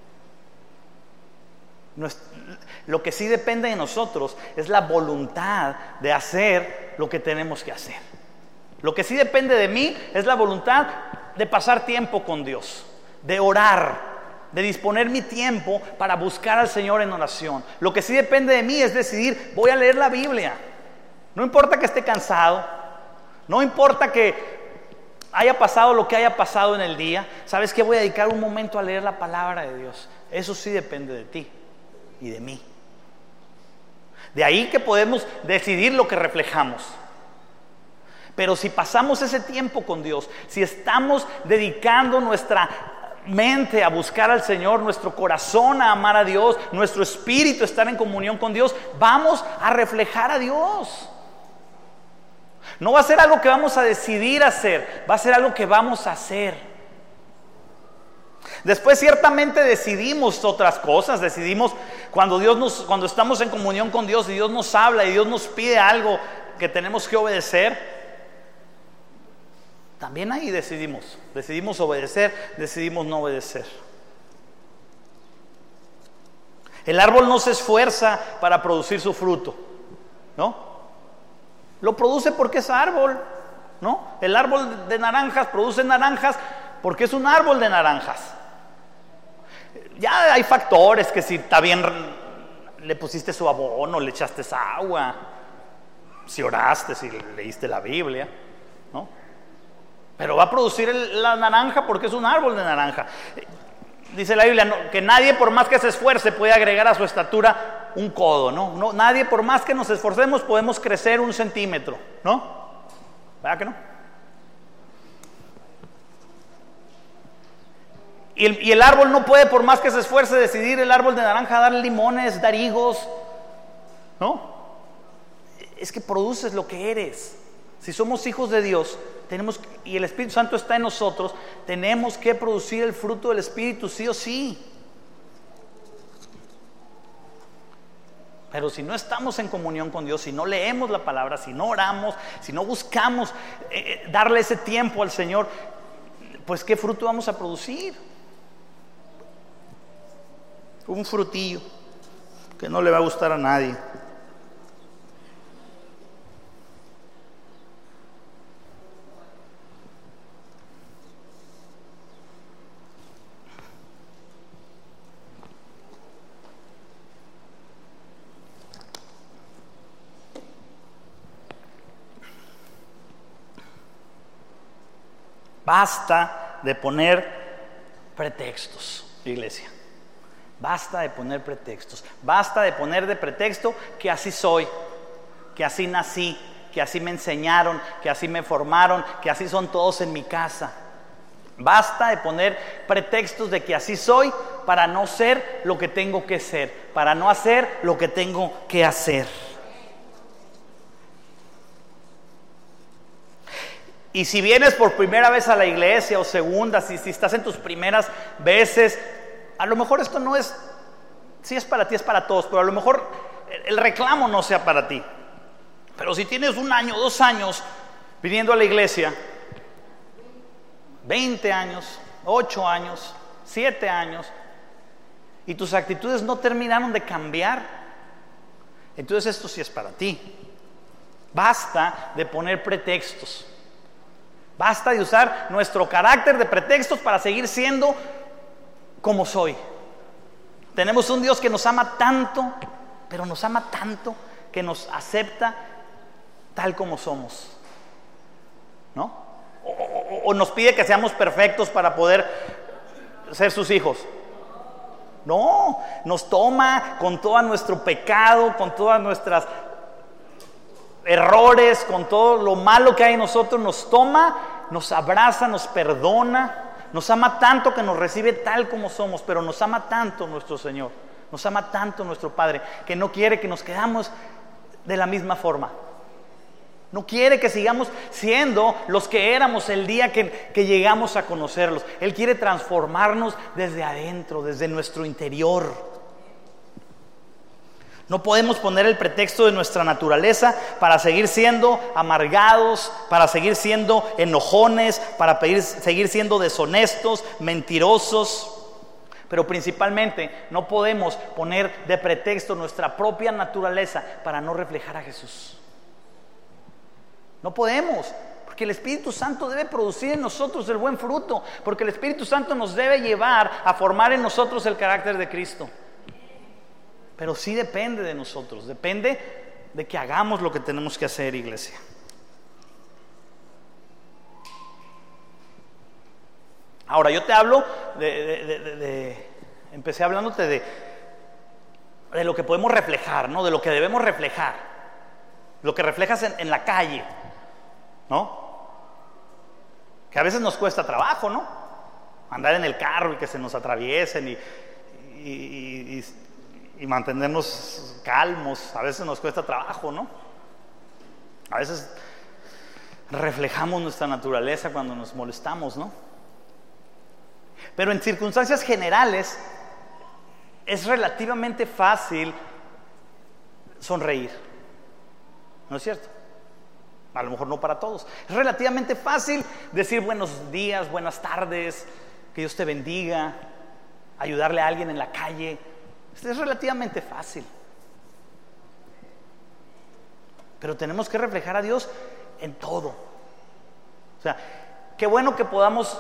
S1: no es, lo que sí depende de nosotros es la voluntad de hacer lo que tenemos que hacer. Lo que sí depende de mí es la voluntad de pasar tiempo con Dios, de orar, de disponer mi tiempo para buscar al Señor en oración. Lo que sí depende de mí es decidir, voy a leer la Biblia. No importa que esté cansado, no importa que haya pasado lo que haya pasado en el día. ¿Sabes qué? Voy a dedicar un momento a leer la palabra de Dios. Eso sí depende de ti y de mí. De ahí que podemos decidir lo que reflejamos. Pero si pasamos ese tiempo con Dios, si estamos dedicando nuestra mente a buscar al Señor, nuestro corazón a amar a Dios, nuestro espíritu a estar en comunión con Dios, vamos a reflejar a Dios. No va a ser algo que vamos a decidir hacer, va a ser algo que vamos a hacer. Después ciertamente decidimos otras cosas, decidimos cuando Dios nos, cuando estamos en comunión con Dios y Dios nos habla y Dios nos pide algo que tenemos que obedecer. También ahí decidimos, decidimos obedecer, decidimos no obedecer. El árbol no se esfuerza para producir su fruto, ¿no? Lo produce porque es árbol, ¿no? El árbol de naranjas produce naranjas porque es un árbol de naranjas. Ya hay factores que si está bien, le pusiste su abono, le echaste esa agua, si oraste, si leíste la Biblia, ¿no? Pero va a producir el, la naranja porque es un árbol de naranja. Dice la Biblia, no, que nadie por más que se esfuerce puede agregar a su estatura un codo, ¿no? No, nadie por más que nos esforcemos podemos crecer un centímetro, ¿no? ¿Verdad que no? Y el, y el árbol no puede por más que se esfuerce decidir el árbol de naranja dar limones, dar higos, ¿no? Es que produces lo que eres. Si somos hijos de Dios, tenemos, y el Espíritu Santo está en nosotros, tenemos que producir el fruto del Espíritu sí o sí. Pero si no estamos en comunión con Dios, si no leemos la palabra, si no oramos, si no buscamos eh, darle ese tiempo al Señor, pues ¿qué fruto vamos a producir? Un frutillo que no le va a gustar a nadie. Basta de poner pretextos, iglesia. Basta de poner pretextos. Basta de poner de pretexto que así soy, que así nací, que así me enseñaron, que así me formaron, que así son todos en mi casa. Basta de poner pretextos de que así soy para no ser lo que tengo que ser, para no hacer lo que tengo que hacer. Y si vienes por primera vez a la iglesia o segunda, si, si estás en tus primeras veces, a lo mejor esto no es, si es para ti, es para todos, pero a lo mejor el reclamo no sea para ti. Pero si tienes un año, dos años viniendo a la iglesia, veinte años, ocho años, siete años, y tus actitudes no terminaron de cambiar, entonces esto sí es para ti. Basta de poner pretextos. Basta de usar nuestro carácter de pretextos para seguir siendo como soy. Tenemos un Dios que nos ama tanto, pero nos ama tanto que nos acepta tal como somos, ¿no? O, o, o nos pide que seamos perfectos para poder ser sus hijos. No, nos toma con todo nuestro pecado, con todas nuestras errores, con todo lo malo que hay en nosotros, nos toma, nos abraza, nos perdona, nos ama tanto que nos recibe tal como somos, pero nos ama tanto nuestro Señor, nos ama tanto nuestro Padre, que no quiere que nos quedamos de la misma forma. No quiere que sigamos siendo los que éramos el día que, que llegamos a conocerlos. Él quiere transformarnos desde adentro, desde nuestro interior. No podemos poner el pretexto de nuestra naturaleza para seguir siendo amargados, para seguir siendo enojones, para pedir, seguir siendo deshonestos, mentirosos. Pero principalmente no podemos poner de pretexto nuestra propia naturaleza para no reflejar a Jesús. No podemos, porque el Espíritu Santo debe producir en nosotros el buen fruto, porque el Espíritu Santo nos debe llevar a formar en nosotros el carácter de Cristo. Pero sí depende de nosotros, depende de que hagamos lo que tenemos que hacer, iglesia. Ahora, yo te hablo de, de, de, de, de empecé hablándote de, de lo que podemos reflejar, ¿no? De lo que debemos reflejar, lo que reflejas en, en la calle, ¿no? Que a veces nos cuesta trabajo, ¿no? Andar en el carro y que se nos atraviesen y, y, y, y y mantenernos calmos, a veces nos cuesta trabajo, ¿no? A veces reflejamos nuestra naturaleza cuando nos molestamos, ¿no? Pero en circunstancias generales es relativamente fácil sonreír, ¿no es cierto? A lo mejor no para todos. Es relativamente fácil decir buenos días, buenas tardes, que Dios te bendiga, ayudarle a alguien en la calle. Es relativamente fácil. Pero tenemos que reflejar a Dios en todo. O sea, qué bueno que podamos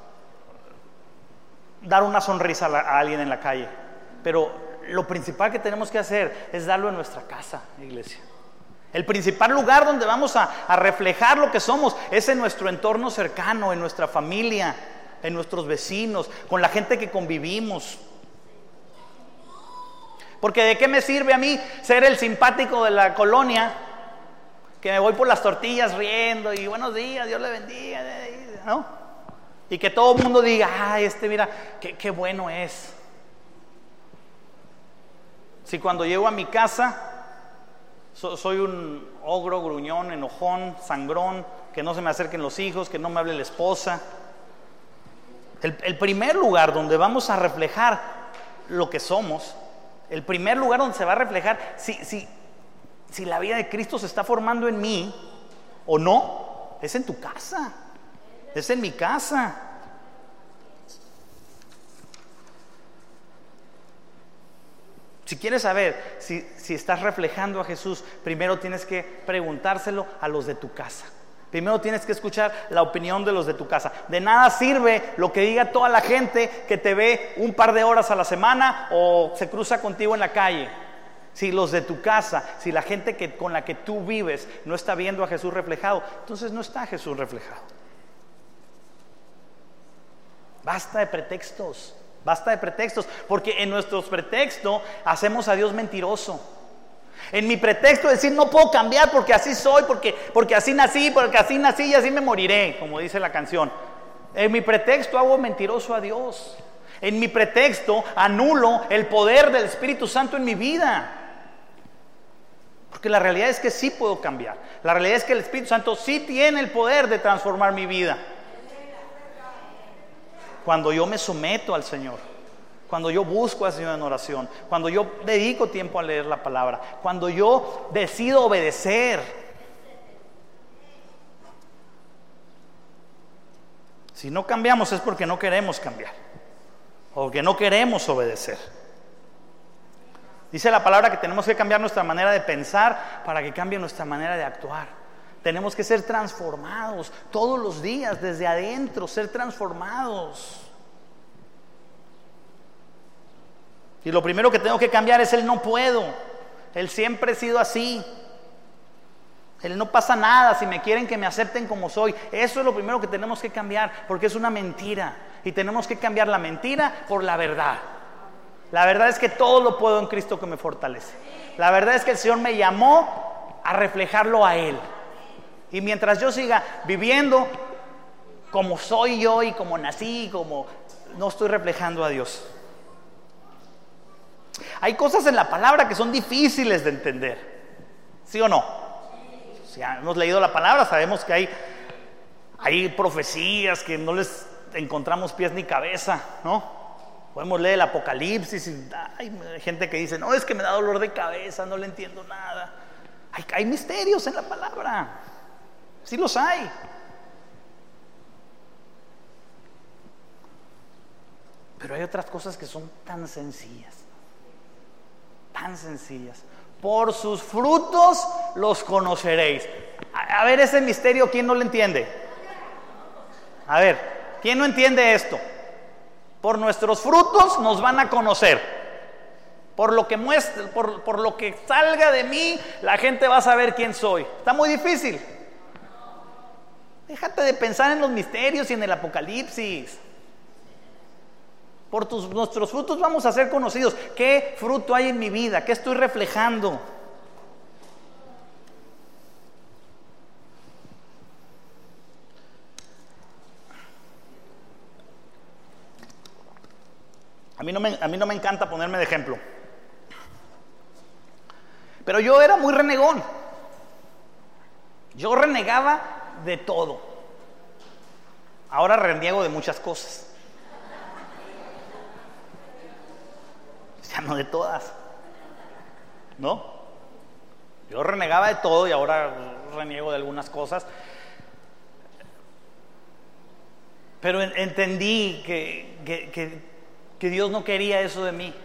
S1: dar una sonrisa a alguien en la calle, pero lo principal que tenemos que hacer es darlo en nuestra casa, iglesia. El principal lugar donde vamos a, a reflejar lo que somos es en nuestro entorno cercano, en nuestra familia, en nuestros vecinos, con la gente que convivimos. Porque ¿de qué me sirve a mí ser el simpático de la colonia, que me voy por las tortillas riendo y buenos días, Dios le bendiga, ¿no? Y que todo el mundo diga, ay, este mira, qué, qué bueno es. Si cuando llego a mi casa so, soy un ogro, gruñón, enojón, sangrón, que no se me acerquen los hijos, que no me hable la esposa. El, el primer lugar donde vamos a reflejar lo que somos, el primer lugar donde se va a reflejar si, si, si la vida de Cristo se está formando en mí o no, es en tu casa, es en mi casa. Si quieres saber si, si estás reflejando a Jesús, primero tienes que preguntárselo a los de tu casa. Primero tienes que escuchar la opinión de los de tu casa. De nada sirve lo que diga toda la gente que te ve un par de horas a la semana o se cruza contigo en la calle. Si los de tu casa, si la gente que, con la que tú vives no está viendo a Jesús reflejado, entonces no está Jesús reflejado. Basta de pretextos, basta de pretextos, porque en nuestros pretextos hacemos a Dios mentiroso. En mi pretexto decir no puedo cambiar porque así soy, porque, porque así nací, porque así nací y así me moriré, como dice la canción. En mi pretexto hago mentiroso a Dios. En mi pretexto anulo el poder del Espíritu Santo en mi vida. Porque la realidad es que sí puedo cambiar. La realidad es que el Espíritu Santo sí tiene el poder de transformar mi vida. Cuando yo me someto al Señor, cuando yo busco al Señor en oración, cuando yo dedico tiempo a leer la palabra, cuando yo decido obedecer. Si no cambiamos es porque no queremos cambiar o que no queremos obedecer. Dice la palabra que tenemos que cambiar nuestra manera de pensar para que cambie nuestra manera de actuar. Tenemos que ser transformados todos los días, desde adentro, ser transformados. Y lo primero que tengo que cambiar es el no puedo. El siempre he sido así. El no pasa nada si me quieren que me acepten como soy. Eso es lo primero que tenemos que cambiar, porque es una mentira. Y tenemos que cambiar la mentira por la verdad. La verdad es que todo lo puedo en Cristo que me fortalece. La verdad es que el Señor me llamó a reflejarlo a Él. Y mientras yo siga viviendo como soy yo y como nací, como no estoy reflejando a Dios. Hay cosas en la palabra que son difíciles de entender. ¿Sí o no? Si hemos leído la palabra, sabemos que hay, hay profecías que no les encontramos pies ni cabeza, ¿no? Podemos leer el Apocalipsis y hay gente que dice, no, es que me da dolor de cabeza, no le entiendo nada. Hay, hay misterios en la palabra. Sí los hay. Pero hay otras cosas que son tan sencillas. Tan sencillas. Por sus frutos los conoceréis. A, a ver, ese misterio, ¿quién no lo entiende? A ver, ¿quién no entiende esto? Por nuestros frutos nos van a conocer. Por lo que muestre, por, por lo que salga de mí, la gente va a saber quién soy. Está muy difícil. Déjate de pensar en los misterios y en el Apocalipsis. Por tus, nuestros frutos vamos a ser conocidos. ¿Qué fruto hay en mi vida? ¿Qué estoy reflejando? A mí no me, a mí no me encanta ponerme de ejemplo. Pero yo era muy renegón. Yo renegaba de todo. Ahora reniego de muchas cosas. Ya no de todas, ¿no? Yo renegaba de todo y ahora reniego de algunas cosas. Pero entendí que, que, que, que Dios no quería eso de mí.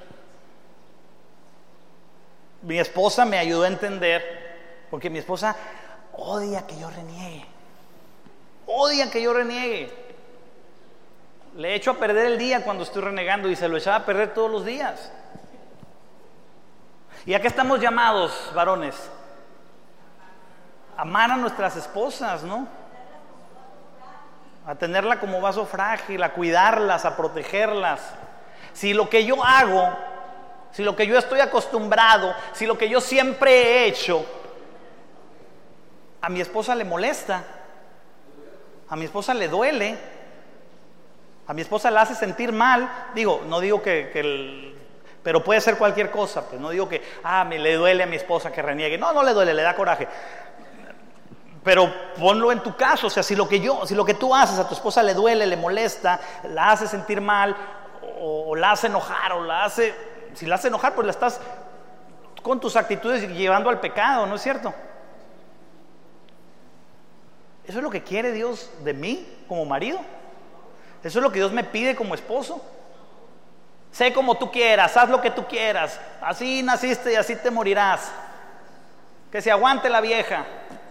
S1: Mi esposa me ayudó a entender, porque mi esposa odia que yo reniegue. Odia que yo reniegue. Le echo a perder el día cuando estoy renegando y se lo echaba a perder todos los días. ¿Y a qué estamos llamados, varones? Amar a nuestras esposas, ¿no? A tenerla como vaso frágil, a cuidarlas, a protegerlas. Si lo que yo hago, si lo que yo estoy acostumbrado, si lo que yo siempre he hecho, a mi esposa le molesta, a mi esposa le duele, a mi esposa la hace sentir mal, digo, no digo que, que el, pero puede ser cualquier cosa, pues no digo que, ah, me le duele a mi esposa que reniegue, no, no le duele, le da coraje. Pero ponlo en tu caso, o sea, si lo que yo, si lo que tú haces a tu esposa le duele, le molesta, la hace sentir mal, o, o la hace enojar, o la hace, si la hace enojar, pues la estás con tus actitudes llevando al pecado, ¿no es cierto? Eso es lo que quiere Dios de mí como marido. Eso es lo que Dios me pide como esposo. Sé como tú quieras, haz lo que tú quieras, así naciste y así te morirás. Que se aguante la vieja.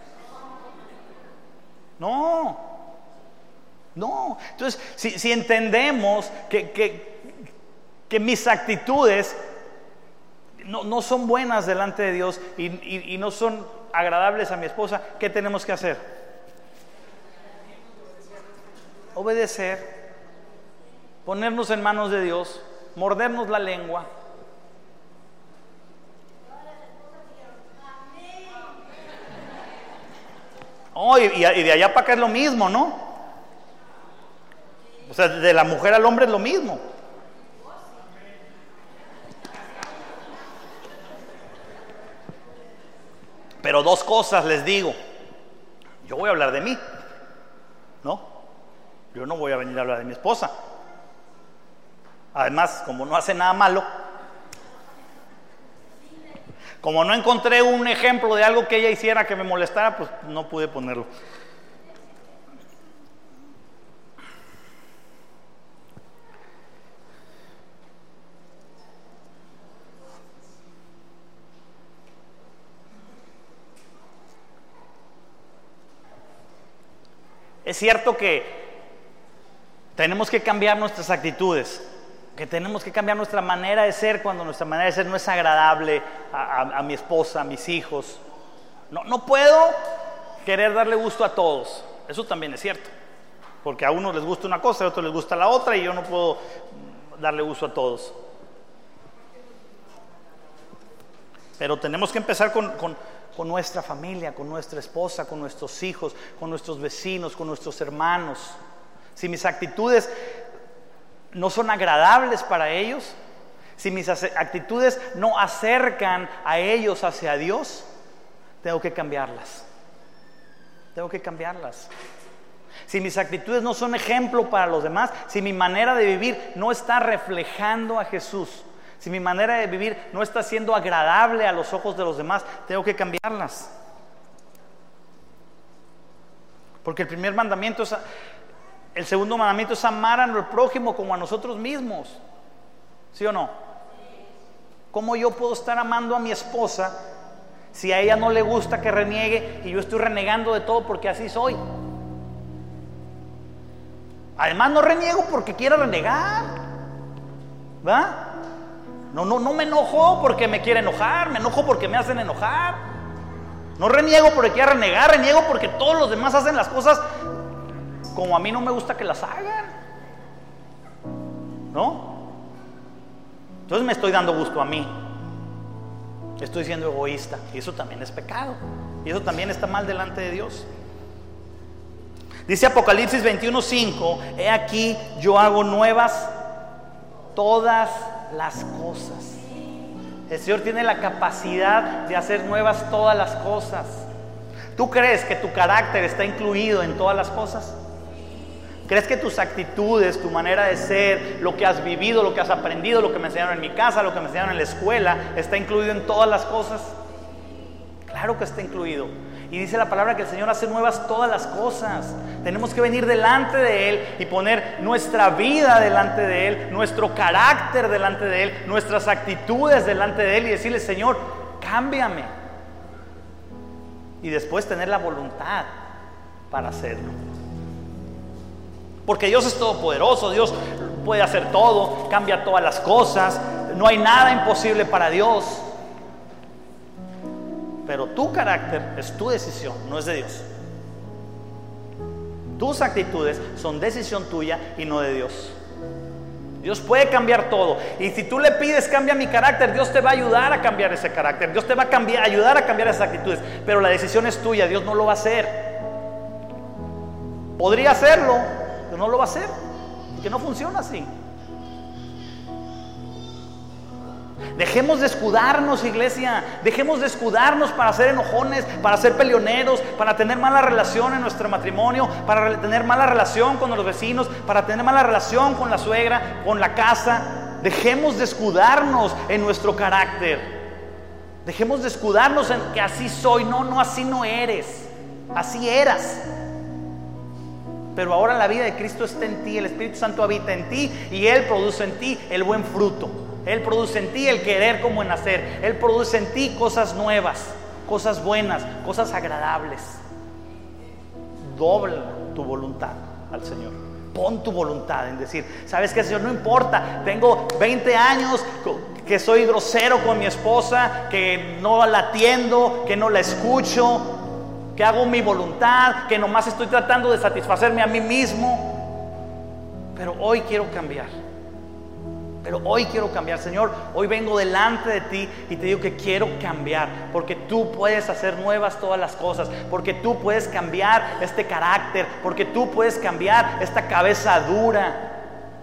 S1: No, no. Entonces, si, si entendemos que, que, que mis actitudes no, no son buenas delante de Dios y, y, y no son agradables a mi esposa, ¿qué tenemos que hacer? Obedecer, ponernos en manos de Dios, mordernos la lengua. Oh, y, y de allá para acá es lo mismo, ¿no? O sea, de la mujer al hombre es lo mismo. Pero dos cosas les digo. Yo voy a hablar de mí, ¿no? Yo no voy a venir a hablar de mi esposa. Además, como no hace nada malo, como no encontré un ejemplo de algo que ella hiciera que me molestara, pues no pude ponerlo. Es cierto que tenemos que cambiar nuestras actitudes, ¿ok? que tenemos que cambiar nuestra manera de ser cuando nuestra manera de ser no es agradable a, a, a mi esposa, a mis hijos. No, no puedo querer darle gusto a todos. Eso también es cierto, porque a unos les gusta una cosa, a otros les gusta la otra, y yo no puedo darle gusto a todos. Pero tenemos que empezar con, con, con nuestra familia, con nuestra esposa, con nuestros hijos, con nuestros vecinos, con nuestros hermanos. Si mis actitudes no son agradables para ellos, si mis actitudes no acercan a ellos hacia Dios, tengo que cambiarlas. Tengo que cambiarlas. Si mis actitudes no son ejemplo para los demás, si mi manera de vivir no está reflejando a Jesús, si mi manera de vivir no está siendo agradable a los ojos de los demás, tengo que cambiarlas. Porque el primer mandamiento es, el segundo mandamiento es amar al prójimo como a nosotros mismos. ¿Sí o no? ¿Cómo yo puedo estar amando a mi esposa si a ella no le gusta que reniegue y yo estoy renegando de todo porque así soy? Además no reniego porque quiera renegar, ¿va? No, no, no me enojo porque me quiere enojar, me enojo porque me hacen enojar. No reniego porque quiera renegar, reniego porque todos los demás hacen las cosas como a mí no me gusta que las hagan, ¿no? Entonces me estoy dando gusto a mí. Estoy siendo egoísta, y eso también es pecado, y eso también está mal delante de Dios. Dice Apocalipsis veintiuno cinco: he aquí yo hago nuevas todas las cosas. El Señor tiene la capacidad de hacer nuevas todas las cosas. ¿Tú crees que tu carácter está incluido en todas las cosas? ¿Crees que tus actitudes, tu manera de ser, lo que has vivido, lo que has aprendido, lo que me enseñaron en mi casa, lo que me enseñaron en la escuela, está incluido en todas las cosas? Claro que está incluido. Y dice la palabra que el Señor hace nuevas todas las cosas. Tenemos que venir delante de Él y poner nuestra vida delante de Él, nuestro carácter delante de Él, nuestras actitudes delante de Él, y decirle: Señor, cámbiame. Y después tener la voluntad para hacerlo. Porque Dios es todopoderoso, Dios puede hacer todo, cambia todas las cosas, no hay nada imposible para Dios. Pero tu carácter es tu decisión, no es de Dios. Tus actitudes son decisión tuya y no de Dios. Dios puede cambiar todo, y si tú le pides cambia mi carácter, Dios te va a ayudar a cambiar ese carácter, Dios te va a cambiar, ayudar a cambiar esas actitudes, pero la decisión es tuya. Dios no lo va a hacer. Podría hacerlo, pero no lo va a hacer, porque no funciona así. Dejemos de escudarnos, iglesia. Dejemos de escudarnos para ser enojones, para ser peleoneros, para tener mala relación en nuestro matrimonio, para tener mala relación con los vecinos, para tener mala relación con la suegra, con la casa. Dejemos de escudarnos en nuestro carácter. Dejemos de escudarnos en que así soy. No, no, así no eres. Así eras. Pero ahora la vida de Cristo está en ti, el Espíritu Santo habita en ti y Él produce en ti el buen fruto. Él produce en ti el querer como en hacer. Él produce en ti cosas nuevas, cosas buenas, cosas agradables. Dobla tu voluntad al Señor. Pon tu voluntad en decir: ¿sabes qué, Señor? No importa, tengo veinte años que soy grosero con mi esposa, que no la atiendo, que no la escucho, que hago mi voluntad, que nomás estoy tratando de satisfacerme a mí mismo. Pero hoy quiero cambiar. Pero hoy quiero cambiar, Señor. Hoy vengo delante de ti y te digo que quiero cambiar, porque tú puedes hacer nuevas todas las cosas, porque tú puedes cambiar este carácter, porque tú puedes cambiar esta cabeza dura.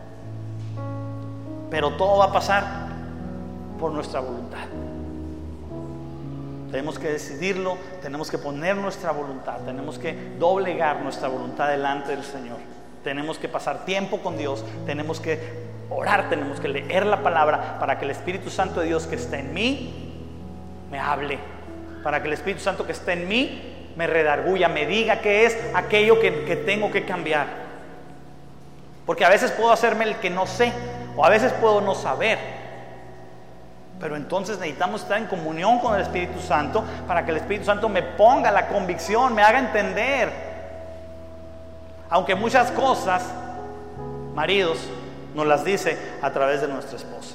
S1: Pero todo va a pasar por nuestra voluntad. Tenemos que decidirlo, tenemos que poner nuestra voluntad, tenemos que doblegar nuestra voluntad delante del Señor. Tenemos que pasar tiempo con Dios, tenemos que orar, tenemos que leer la palabra para que el Espíritu Santo de Dios que está en mí me hable, para que el Espíritu Santo que está en mí me redarguya, me diga qué es aquello que, que tengo que cambiar. Porque a veces puedo hacerme el que no sé, o a veces puedo no saber, pero entonces necesitamos estar en comunión con el Espíritu Santo para que el Espíritu Santo me ponga la convicción, me haga entender. Aunque muchas cosas, maridos, nos las dice a través de nuestra esposa.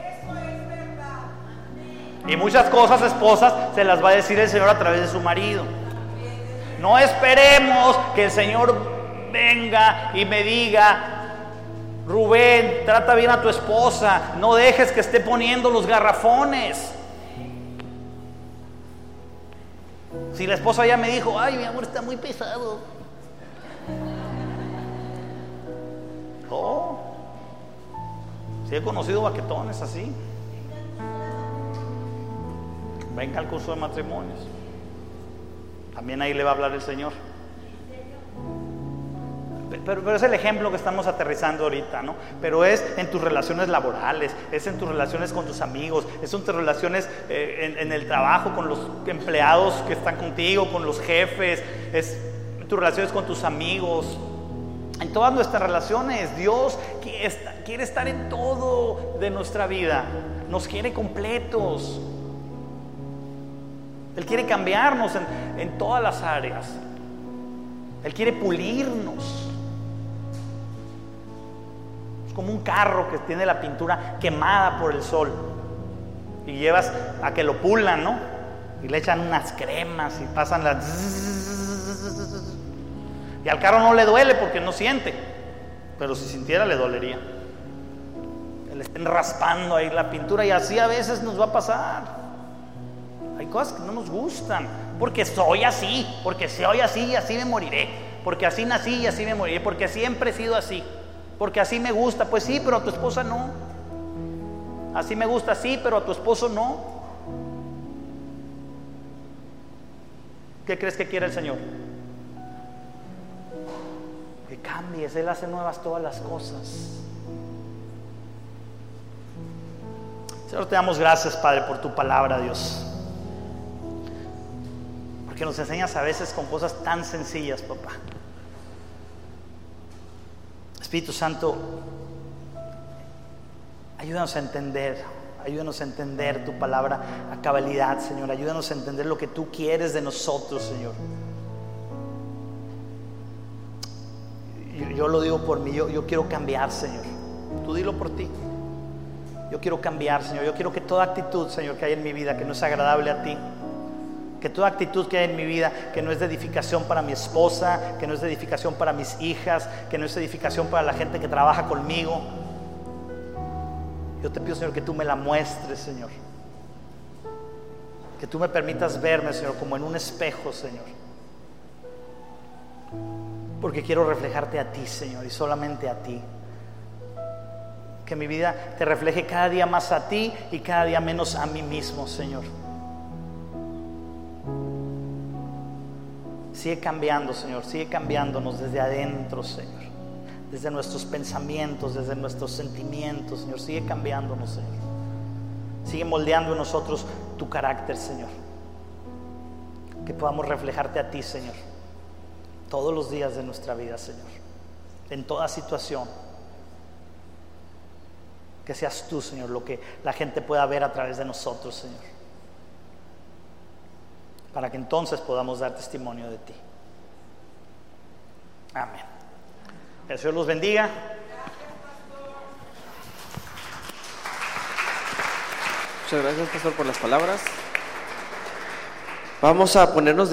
S1: Y muchas cosas, esposas, se las va a decir el Señor a través de su marido. No esperemos que el Señor venga y me diga: Rubén, trata bien a tu esposa, no dejes que esté poniendo los garrafones. Si la esposa ya me dijo: ay, mi amor, está muy pesado. Oh, sí he conocido baquetones así. Venga al curso de matrimonios. También ahí le va a hablar el Señor. Pero, pero es el ejemplo que estamos aterrizando ahorita, ¿no? Pero es en tus relaciones laborales, es en tus relaciones con tus amigos, es en tus relaciones eh, en, en el trabajo, con los empleados que están contigo, con los jefes, es en tus relaciones con tus amigos. En todas nuestras relaciones, Dios quiere estar en todo de nuestra vida. Nos quiere completos. Él quiere cambiarnos en, en todas las áreas. Él quiere pulirnos. Es como un carro que tiene la pintura quemada por el sol y llevas a que lo pulan, ¿no? Y le echan unas cremas y pasan las... Y al carro no le duele porque no siente, pero si sintiera le dolería. Le estén raspando ahí la pintura, y así a veces nos va a pasar. Hay cosas que no nos gustan, porque soy así, porque soy así y así me moriré, porque así nací y así me moriré, porque siempre he sido así, porque así me gusta. Pues sí, pero a tu esposa no. Así me gusta, sí, pero a tu esposo no. ¿Qué crees que quiere el Señor? Que cambies. Él hace nuevas todas las cosas. Señor, te damos gracias, Padre, por tu palabra, Dios, porque nos enseñas a veces con cosas tan sencillas, papá. Espíritu Santo, ayúdanos a entender, ayúdanos a entender tu palabra a cabalidad, Señor. Ayúdanos a entender lo que tú quieres de nosotros, Señor. Yo, yo lo digo por mí, yo, yo quiero cambiar, Señor. Tú dilo por ti. Yo quiero cambiar, Señor. Yo quiero que toda actitud, Señor, que hay en mi vida que no es agradable a ti, que toda actitud que hay en mi vida que no es de edificación para mi esposa, que no es de edificación para mis hijas, que no es de edificación para la gente que trabaja conmigo, yo te pido, Señor, que tú me la muestres, Señor. Que tú me permitas verme, Señor, como en un espejo, Señor. Porque quiero reflejarte a ti, Señor, y solamente a ti. Que mi vida te refleje cada día más a ti y cada día menos a mí mismo, Señor. Sigue cambiando, Señor, sigue cambiándonos desde adentro, Señor. Desde nuestros pensamientos, desde nuestros sentimientos, Señor. Sigue cambiándonos, Señor. Sigue moldeando en nosotros tu carácter, Señor. Que podamos reflejarte a ti, Señor, todos los días de nuestra vida, Señor. En toda situación. Que seas tú, Señor, lo que la gente pueda ver a través de nosotros, Señor, para que entonces podamos dar testimonio de ti. Amén. El Señor los bendiga.
S5: Muchas gracias, pastor, por las palabras. Vamos a ponernos de